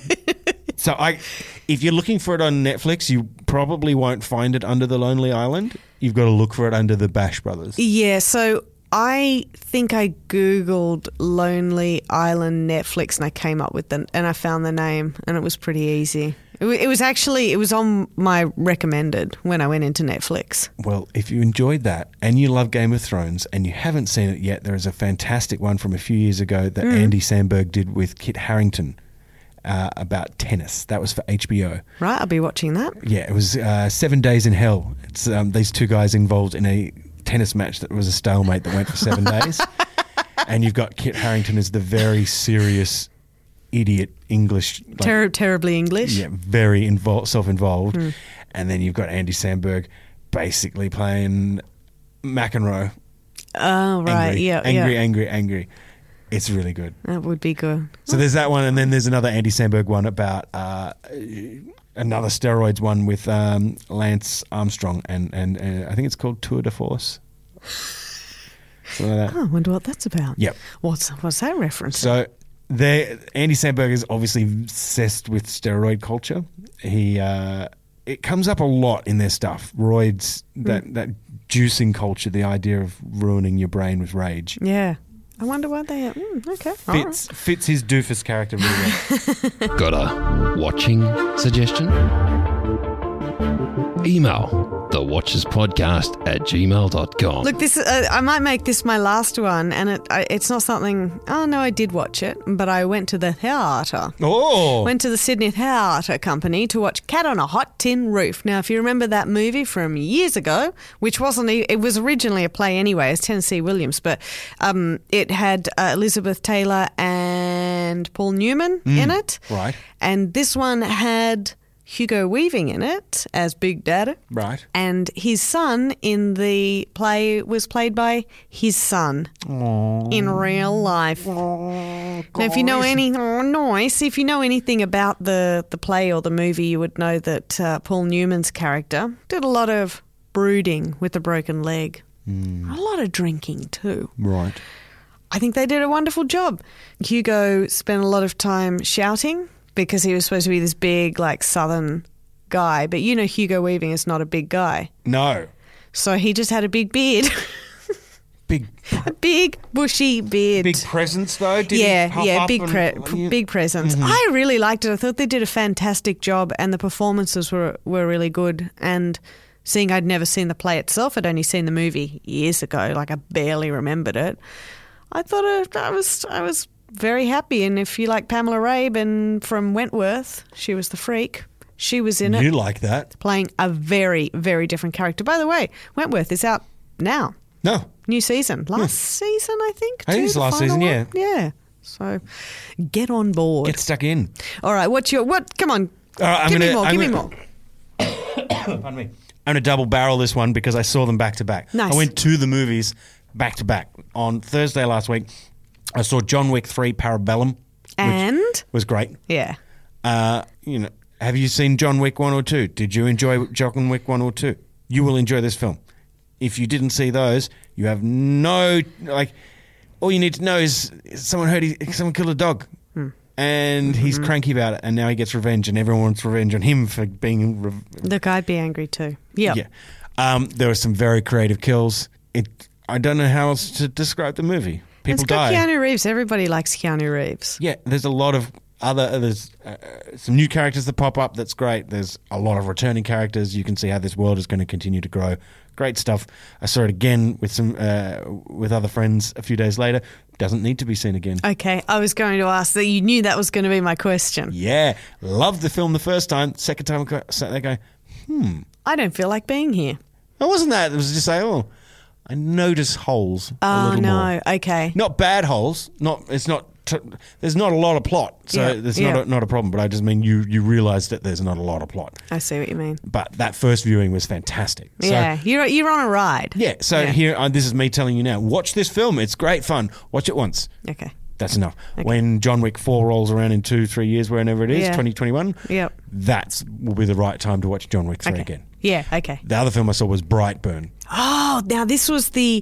So I, if you're looking for it on Netflix, you probably won't find it under The Lonely Island. You've got to look for it under The Bash Brothers. Yeah, so I think I Googled Lonely Island Netflix and I came up with the, and I found the name and it was pretty easy. It, wa- it was actually, it was on my recommended when I went into Netflix. Well, if you enjoyed that and you love Game of Thrones and you haven't seen it yet, there is a fantastic one from a few years ago that Andy Samberg did with Kit Harington uh, about tennis. That was for H B O. Right, I'll be watching that. Yeah, it was uh, Seven Days in Hell. It's um, these two guys involved in a tennis match that was a stalemate that went for seven days. And you've got Kit Harington as the very serious idiot English. Like, Ter- terribly English. yeah, very invol- self-involved. And then you've got Andy Samberg basically playing McEnroe. Oh, right. Angry, Yeah. angry, yeah. angry, angry. It's really good. That would be good. So there's that one, and then there's another Andy Samberg one about uh, another steroids one with um, Lance Armstrong, and, and uh, I think it's called Tour de Force. Something like that. Oh, I wonder what that's about. Yep. What's what's that reference? So there, Andy Samberg is obviously obsessed with steroid culture. He uh, it comes up a lot in their stuff. Roids, that Mm. that juicing culture, the idea of ruining your brain with rage. Yeah. I wonder why they. Mm, okay. all right. Fits fits his doofus character really well. Got a watching suggestion? Email the watchers podcast at gmail dot com. Look, this uh, I might make this my last one, and it I, it's not something. Oh no, I did watch it, but I went to the theatre. Oh, Went to the Sydney Theatre Company to watch Cat on a Hot Tin Roof. Now, if you remember that movie from years ago, which wasn't, e- it was originally a play anyway, it's Tennessee Williams, but um, it had uh, Elizabeth Taylor and Paul Newman in it. right. And this one had Hugo Weaving in it as Big Dad. Right. And his son in the play was played by his son in real life. Now, if you know any, oh, nice. If you know anything about the, the play or the movie, you would know that uh, Paul Newman's character did a lot of brooding with a broken leg, a lot of drinking too. Right. I think they did a wonderful job. Hugo spent a lot of time shouting because he was supposed to be this big, like, southern guy. But you know Hugo Weaving is not a big guy. No. So he just had a big beard. Big a big, bushy beard. big presence though. Did yeah, he puff yeah, up big, and- pre- p- big presence. I really liked it. I thought they did a fantastic job, and the performances were were really good. And seeing I'd never seen the play itself, I'd only seen the movie years ago. Like I barely remembered it. I thought it, I was I was very happy. And if you like Pamela Rabe from Wentworth, she was the freak. She was in it, You like that? playing a very, very different character. By the way, Wentworth is out now. No. New season. Last season, I think. I think too, it's the last final season, yeah. one? Yeah. So get on board. Get stuck in. All right, what's your what come on. All right, I'm give gonna- me more, I'm give me gonna- more. Pardon me. I'm going to double barrel this one because I saw them back to back. Nice. I went to the movies back to back. On Thursday last week, I saw John Wick three Parabellum, which And was great. yeah. Uh, you know, have you seen John Wick one or two? Did you enjoy John Wick one or two? You will enjoy this film. If you didn't see those, you have no, like, all you need to know is someone heard he, someone killed a dog. And he's Mm-hmm. cranky about it, and now he gets revenge, and everyone wants revenge on him for being. Re- Look, I'd be angry too. Yep. Yeah. Um, there were some very creative kills. It. I don't know how else to describe the movie. People It's got die. Keanu Reeves. Everybody likes Keanu Reeves. Yeah, there's a lot of other. There's uh, some new characters that pop up. That's great. There's a lot of returning characters. You can see how this world is going to continue to grow. Great stuff. I saw it again with some uh, with other friends a few days later. Doesn't need to be seen again. Okay, I was going to ask that. You knew that was going to be my question. Yeah, loved the film the first time. Second time, I sat there going, hmm. I don't feel like being here. It wasn't that. It was just like, oh, I notice holes a Oh little no. more. Okay. Not bad holes. Not. It's not. T- there's not a lot of plot, so Yeah, there's yeah. not a, not a problem. But I just mean you you realise that there's not a lot of plot. I see what you mean. But that first viewing was fantastic. So, yeah, you're you're on a ride. Yeah. So Yeah. here, uh, this is me telling you now. Watch this film. It's great fun. Watch it once. Okay. That's enough. When John Wick four rolls around in two, three years, whenever it is, Yeah. twenty twenty-one, Yep. that's will be the right time to watch John Wick three Okay. again. Yeah. Okay. The other film I saw was Brightburn. Oh, now this was the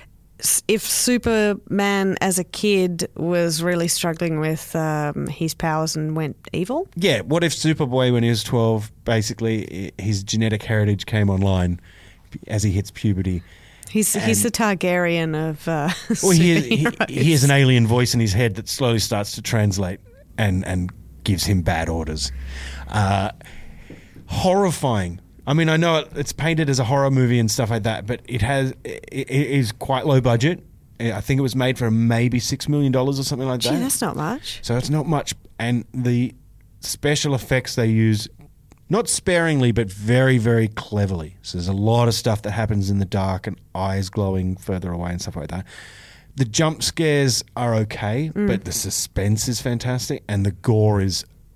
if Superman as a kid was really struggling with um, his powers and went evil. Yeah, what if Superboy, when he was twelve, basically i- his genetic heritage came online as he hits puberty? He's he's the Targaryen of. Uh, Well, he, he, superheroes. he has an alien voice in his head that slowly starts to translate and, and gives him bad orders. Uh, horrifying. I mean, I know it, it's painted as a horror movie and stuff like that, but it has it, it is quite low budget. I think it was made for maybe six million dollars or something like Gee, that. that's not much. So it's not much. And the special effects they use, not sparingly, but very, very cleverly. So there's a lot of stuff that happens in the dark and eyes glowing further away and stuff like that. The jump scares are okay, but the suspense is fantastic and the gore is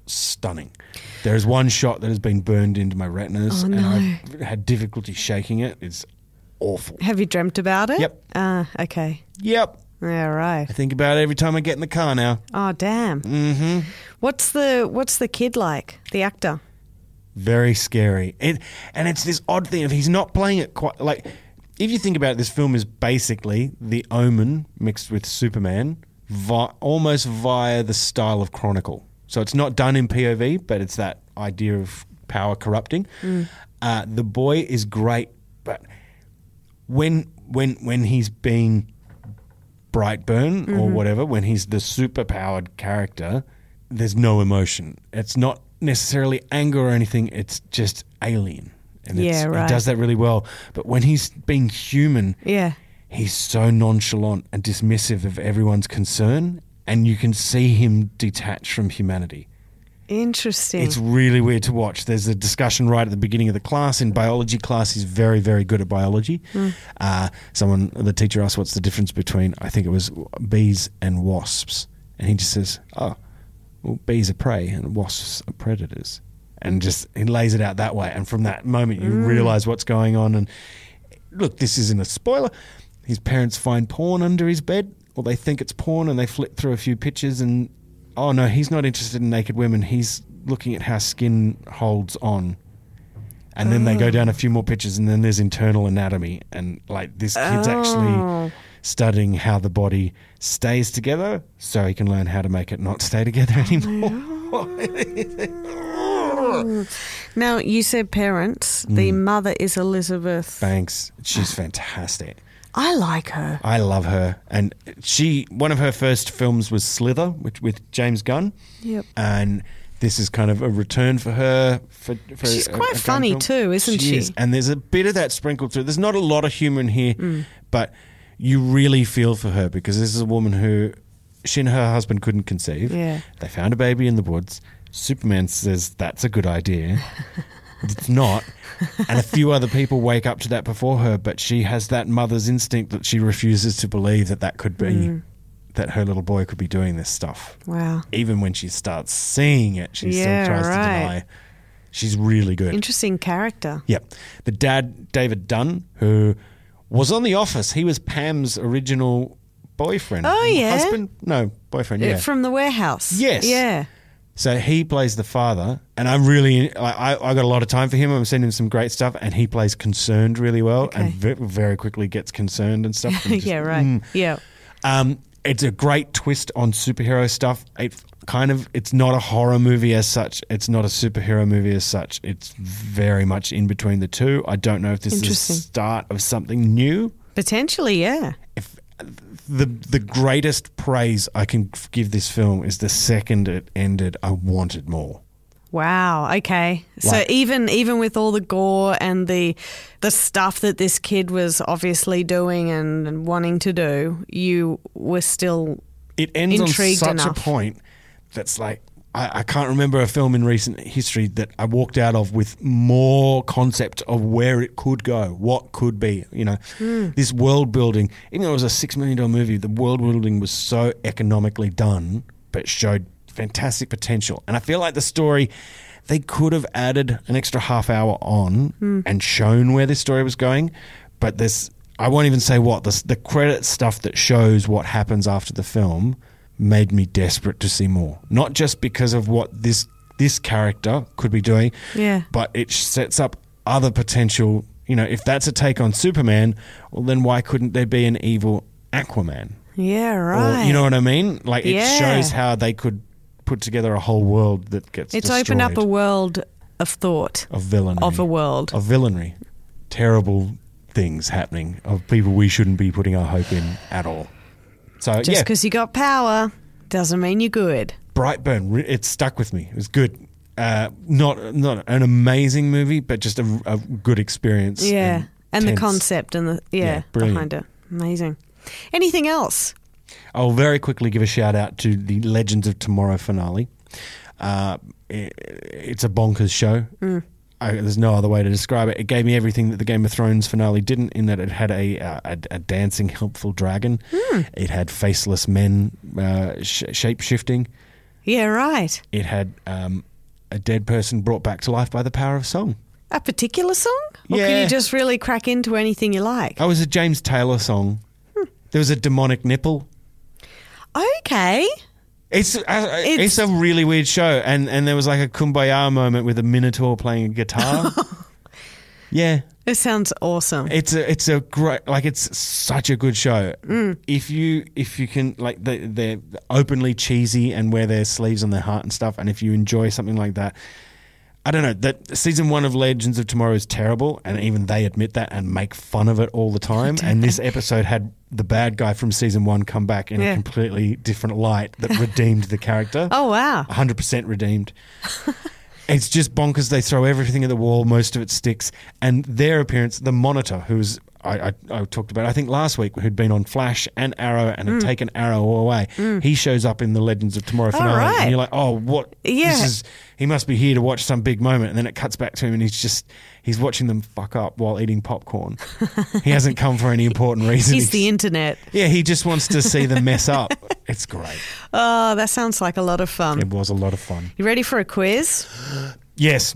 stunning. There is one shot that has been burned into my retinas, Oh, and no. I've had difficulty shaking it. It's awful. Have you dreamt about it? Yep. Ah, okay. Yep. Yeah, right. I think about it every time I get in the car now. Oh, damn. Mm-hmm. What's the What's the kid like? The actor? Very scary. It, and it's this odd thing of he's not playing it quite like. If you think about it, this film is basically The Omen mixed with Superman, vi- almost via the style of Chronicle. So it's not done in P O V, but it's that idea of power corrupting. Mm. Uh, the boy is great, but when when when he's being Brightburn mm-hmm. or whatever, when he's the superpowered character, there's no emotion. It's not necessarily anger or anything. It's just alien. And yeah, right. He does that really well. But when he's being human, yeah, he's so nonchalant and dismissive of everyone's concern, and you can see him detached from humanity. Interesting. It's really weird to watch. There's a discussion right at the beginning of the class. In biology class, he's very, very good at biology. Mm. Uh, someone, the teacher asked what's the difference between, I think it was bees and wasps. And he just says, oh, well, bees are prey and wasps are predators. And just he lays it out that way. And from that moment, you mm. realise what's going on. And look, this isn't a spoiler. His parents find porn under his bed, or they think it's porn, and they flip through a few pictures and, oh no, he's not interested in naked women. He's looking at how skin holds on. And then oh. they go down a few more pictures, and then there's internal anatomy. And like this kid's oh. actually studying how the body stays together so he can learn how to make it not stay together anymore. Now, you said parents. The Mm. mother is Elizabeth Banks. She's fantastic. I like her. I love her. And she, one of her first films was Slither, which, with James Gunn. Yep. And this is kind of a return for her. For, for She's a, quite a funny film. too, isn't she? She is. And there's a bit of that sprinkled through. There's not a lot of humour in here, mm. but you really feel for her because this is a woman who, she and her husband couldn't conceive. Yeah. They found a baby in the woods. Superman says that's a good idea. It's not. And a few other people wake up to that before her, but she has that mother's instinct that she refuses to believe that that could be, mm. that her little boy could be doing this stuff. Wow. Even when she starts seeing it, she yeah, still tries right. to deny. She's really good. Interesting character. Yep. The dad, David Dunn, who was on The Office. He was Pam's original boyfriend. Oh, yeah. Husband? No, boyfriend, yeah. From The Warehouse. Yes. Yeah. So he plays the father, and I really, I, I got a lot of time for him. I'm sending him some great stuff, and he plays concerned really well, okay. and ve- very quickly gets concerned and stuff. And just, yeah, right. Mm. Yeah. Um, it's a great twist on superhero stuff. It kind of, it's not a horror movie as such. It's not a superhero movie as such. It's very much in between the two. I don't know if this is the start of something new. Potentially, yeah. If the the greatest praise I can give this film is the second it ended, I wanted more. Wow. Okay. So Like- even even with all the gore and the the stuff that this kid was obviously doing and, and wanting to do, you were still It ends on Intrigued such enough. a point that's like, I, I can't remember a film in recent history that I walked out of with more concept of where it could go, what could be. You know, Mm. this world building, even though it was a six million dollars movie, the world building was so economically done, but showed fantastic potential. And I feel like the story, they could have added an extra half hour on Mm. and shown where this story was going, but this, I won't even say what, the, the credit stuff that shows what happens after the film made me desperate to see more. Not just because of what this this character could be doing, Yeah. but it sets up other potential, you know, if that's a take on Superman, well then why couldn't there be an evil Aquaman? Yeah, right. Or, you know what I mean? Like it Yeah. shows how they could put together a whole world that gets It's destroyed. opened up a world of thought. of villainy. of a world. Of villainy. Terrible things happening of people we shouldn't be putting our hope in at all. So Just yeah, because you got power doesn't mean you're good. Brightburn, re- it stuck with me. It was good. Uh, not not an amazing movie, but just a, a good experience. Yeah. And the tense. concept and the yeah, Yeah, brilliant. behind it. Amazing. Anything else? I'll very quickly give a shout out to the Legends of Tomorrow finale. Uh, it, it's a bonkers show. Mm. I, there's no other way to describe it. It gave me everything that the Game of Thrones finale didn't, in that it had a uh, a, a dancing, helpful dragon. Mm. It had faceless men uh, sh- shape shifting. Yeah, right. It had um, a dead person brought back to life by the power of song. A particular song? Or can Yeah. you just really crack into anything you like? Oh, it was a James Taylor song. Hmm. There was a demonic nipple. Okay. It's, uh, it's It's- a really weird show, and, and there was like a kumbaya moment with a minotaur playing a guitar. Yeah, It sounds awesome. it's a it's a great like it's such a good show. Mm. If you if you can like they they're openly cheesy and wear their sleeves on their heart and stuff, and if you enjoy something like that. I don't know, that season one of Legends of Tomorrow is terrible, and even they admit that and make fun of it all the time. And this episode had the bad guy from season one come back in Yeah. a completely different light that redeemed the character. Oh, wow. one hundred percent redeemed. It's just bonkers. They throw everything at the wall. Most of it sticks. And their appearance, the Monitor, who's I, I, I talked about, I think last week, who'd been on Flash and Arrow and had taken Arrow all away. He shows up in the Legends of Tomorrow finale. right. And you're like, oh, what? Yeah. This is, he must be here to watch some big moment. And then it cuts back to him and he's just, he's watching them fuck up while eating popcorn. He hasn't come for any important reason. He's the internet. Yeah, he just wants to see them mess up. It's great. Oh, that sounds like a lot of fun. It was a lot of fun. You ready for a quiz? Yes.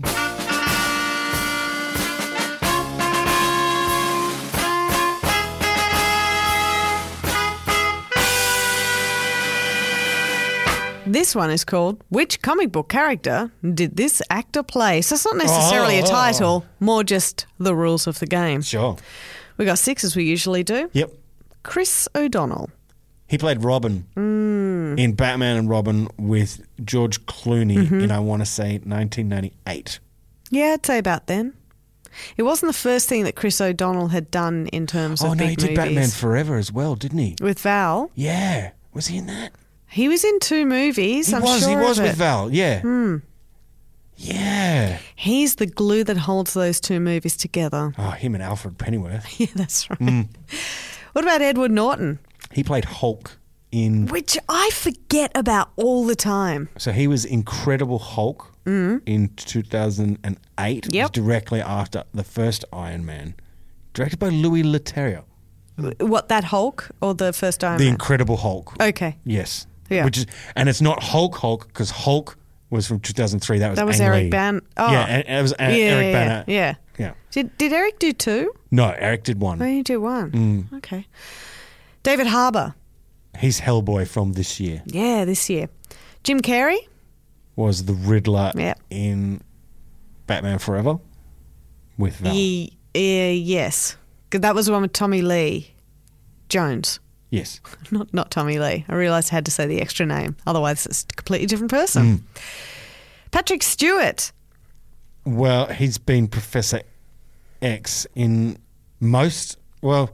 This one is called Which Comic Book Character Did This Actor Play? So it's not necessarily Oh. a title, more just the rules of the game. Sure. We got six as we usually do. Yep. Chris O'Donnell. He played Robin Mm. in Batman and Robin with George Clooney Mm-hmm. in, I want to say, nineteen ninety-eight. Yeah, I'd say about then. It wasn't the first thing that Chris O'Donnell had done in terms of Oh, no, big he did movies. Batman Forever as well, didn't he? With Val. Yeah. Was he in that? He was in two movies. He I'm was. sure he was of with it. Val. Yeah. Hmm. Yeah. He's the glue that holds those two movies together. Oh, him and Alfred Pennyworth. Yeah, that's right. Mm. What about Edward Norton? He played Hulk in... Which I forget about all the time. So he was Incredible Hulk in two thousand eight. It was Yep. directly after the first Iron Man. Directed by Louis Leterrier. What, that Hulk or the first Iron The Man? Incredible Hulk. Okay. Yes. Yeah. Which is, and it's not Hulk Hulk because Hulk was from two thousand three. That was That was Ang Eric Lee. Ban- oh. Yeah, and it was uh, yeah, Eric yeah, Banner. Yeah. Yeah. Did, did Eric do two? No, Eric did one. Oh, you did one. Mm. Okay. David Harbour. He's Hellboy from this year. Yeah, this year. Jim Carrey. Was the Riddler Yep. in Batman Forever with Val. Ye- yeah, yes. 'Cause that was the one with Tommy Lee Jones. Yes. Not not Tommy Lee. I realised I had to say the extra name. Otherwise, it's a completely different Mm. person. Patrick Stewart. Well, he's been Professor X in most, well,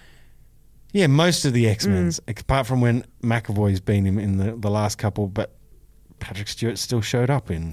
yeah, most of the X-Men's, Mm. apart from when McAvoy's been in, in the, the last couple, but Patrick Stewart still showed up in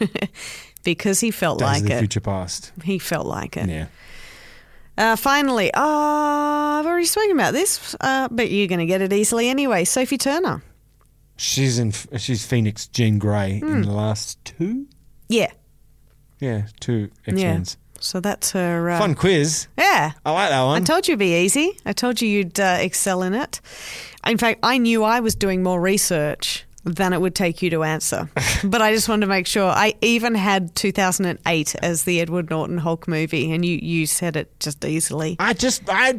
Because he felt Days like of the it. Future Past. He felt like it. Yeah. Uh, finally, uh, I've already spoken about this, uh, but you're going to get it easily anyway. Sophie Turner. She's in. She's Phoenix Jean Grey Hmm. in the last two. Yeah. Yeah, two Yeah. X-Men's. So that's her. Uh, Fun quiz. Yeah. I like that I one. told you it'd be easy. I told you you'd uh, excel in it. In fact, I knew I was doing more research than it would take you to answer. But I just wanted to make sure. I even had two thousand eight as the Edward Norton Hulk movie, and you, you said it just easily. I just I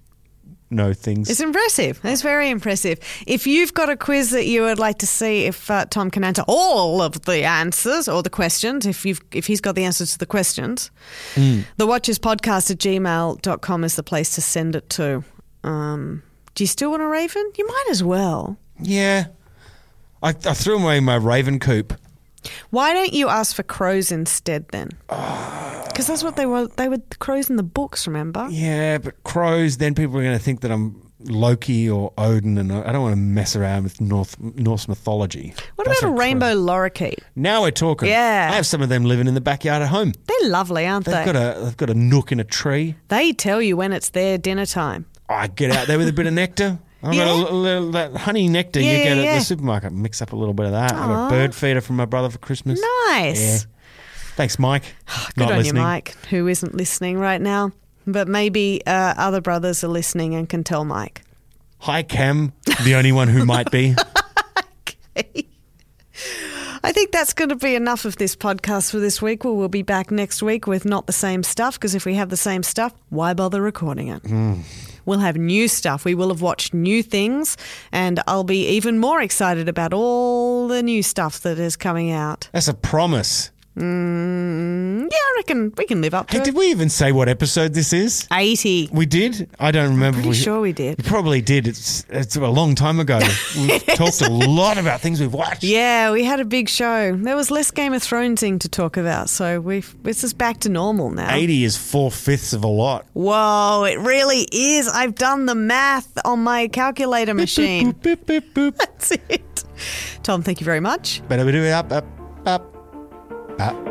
know things. It's impressive. It's very impressive. If you've got a quiz that you would like to see if uh, Tom can answer all of the answers or the questions, if you've if he's got the answers to the questions, Mm. the Watchers Podcast at gmail dot com is the place to send it to. Um, do you still want a Raven? You might as well. Yeah. I, I threw away my Raven coop. Why don't you ask for crows instead then? Because that's what they were. They were the crows in the books, remember? Yeah, but crows, then people are going to think that I'm Loki or Odin, and I don't want to mess around with North Norse mythology. What That's about a what rainbow crows- lorikeet? Now we're talking. Yeah. I have some of them living in the backyard at home. They're lovely, aren't They've they? got a they've got a nook in a tree. They tell you when it's their dinner time. I get out there with a bit of nectar. I've Yeah. got a little, little- that honey nectar Yeah, you get yeah, at yeah. the supermarket. Mix up a little bit of that. I got Aw. a bird feeder from my brother for Christmas. Nice. Yeah. Thanks, Mike. Good Not on listening. you, Mike, who isn't listening right now. But maybe uh, other brothers are listening and can tell Mike. Hi, Cam, the only one who might be. I think that's going to be enough of this podcast for this week. We'll, we'll be back next week with not the same stuff, because if we have the same stuff, why bother recording it? Mm. We'll have new stuff. We will have watched new things, and I'll be even more excited about all the new stuff that is coming out. That's a promise. Mm, yeah, I reckon we can live up to Hey, it. did we even say what episode this is? eighty. We did? I don't remember. Pretty we, sure we did. We probably did. It's it's a long time ago. We've talked a lot about things we've watched. Yeah, we had a big show. There was less Game of Thronesing to talk about, so we've this is back to normal now. eighty is four-fifths of a lot. Whoa, it really is. I've done the math on my calculator machine. Boop, boop, boop, boop. That's it. Tom, thank you very much. Better we do it up, up, up, up.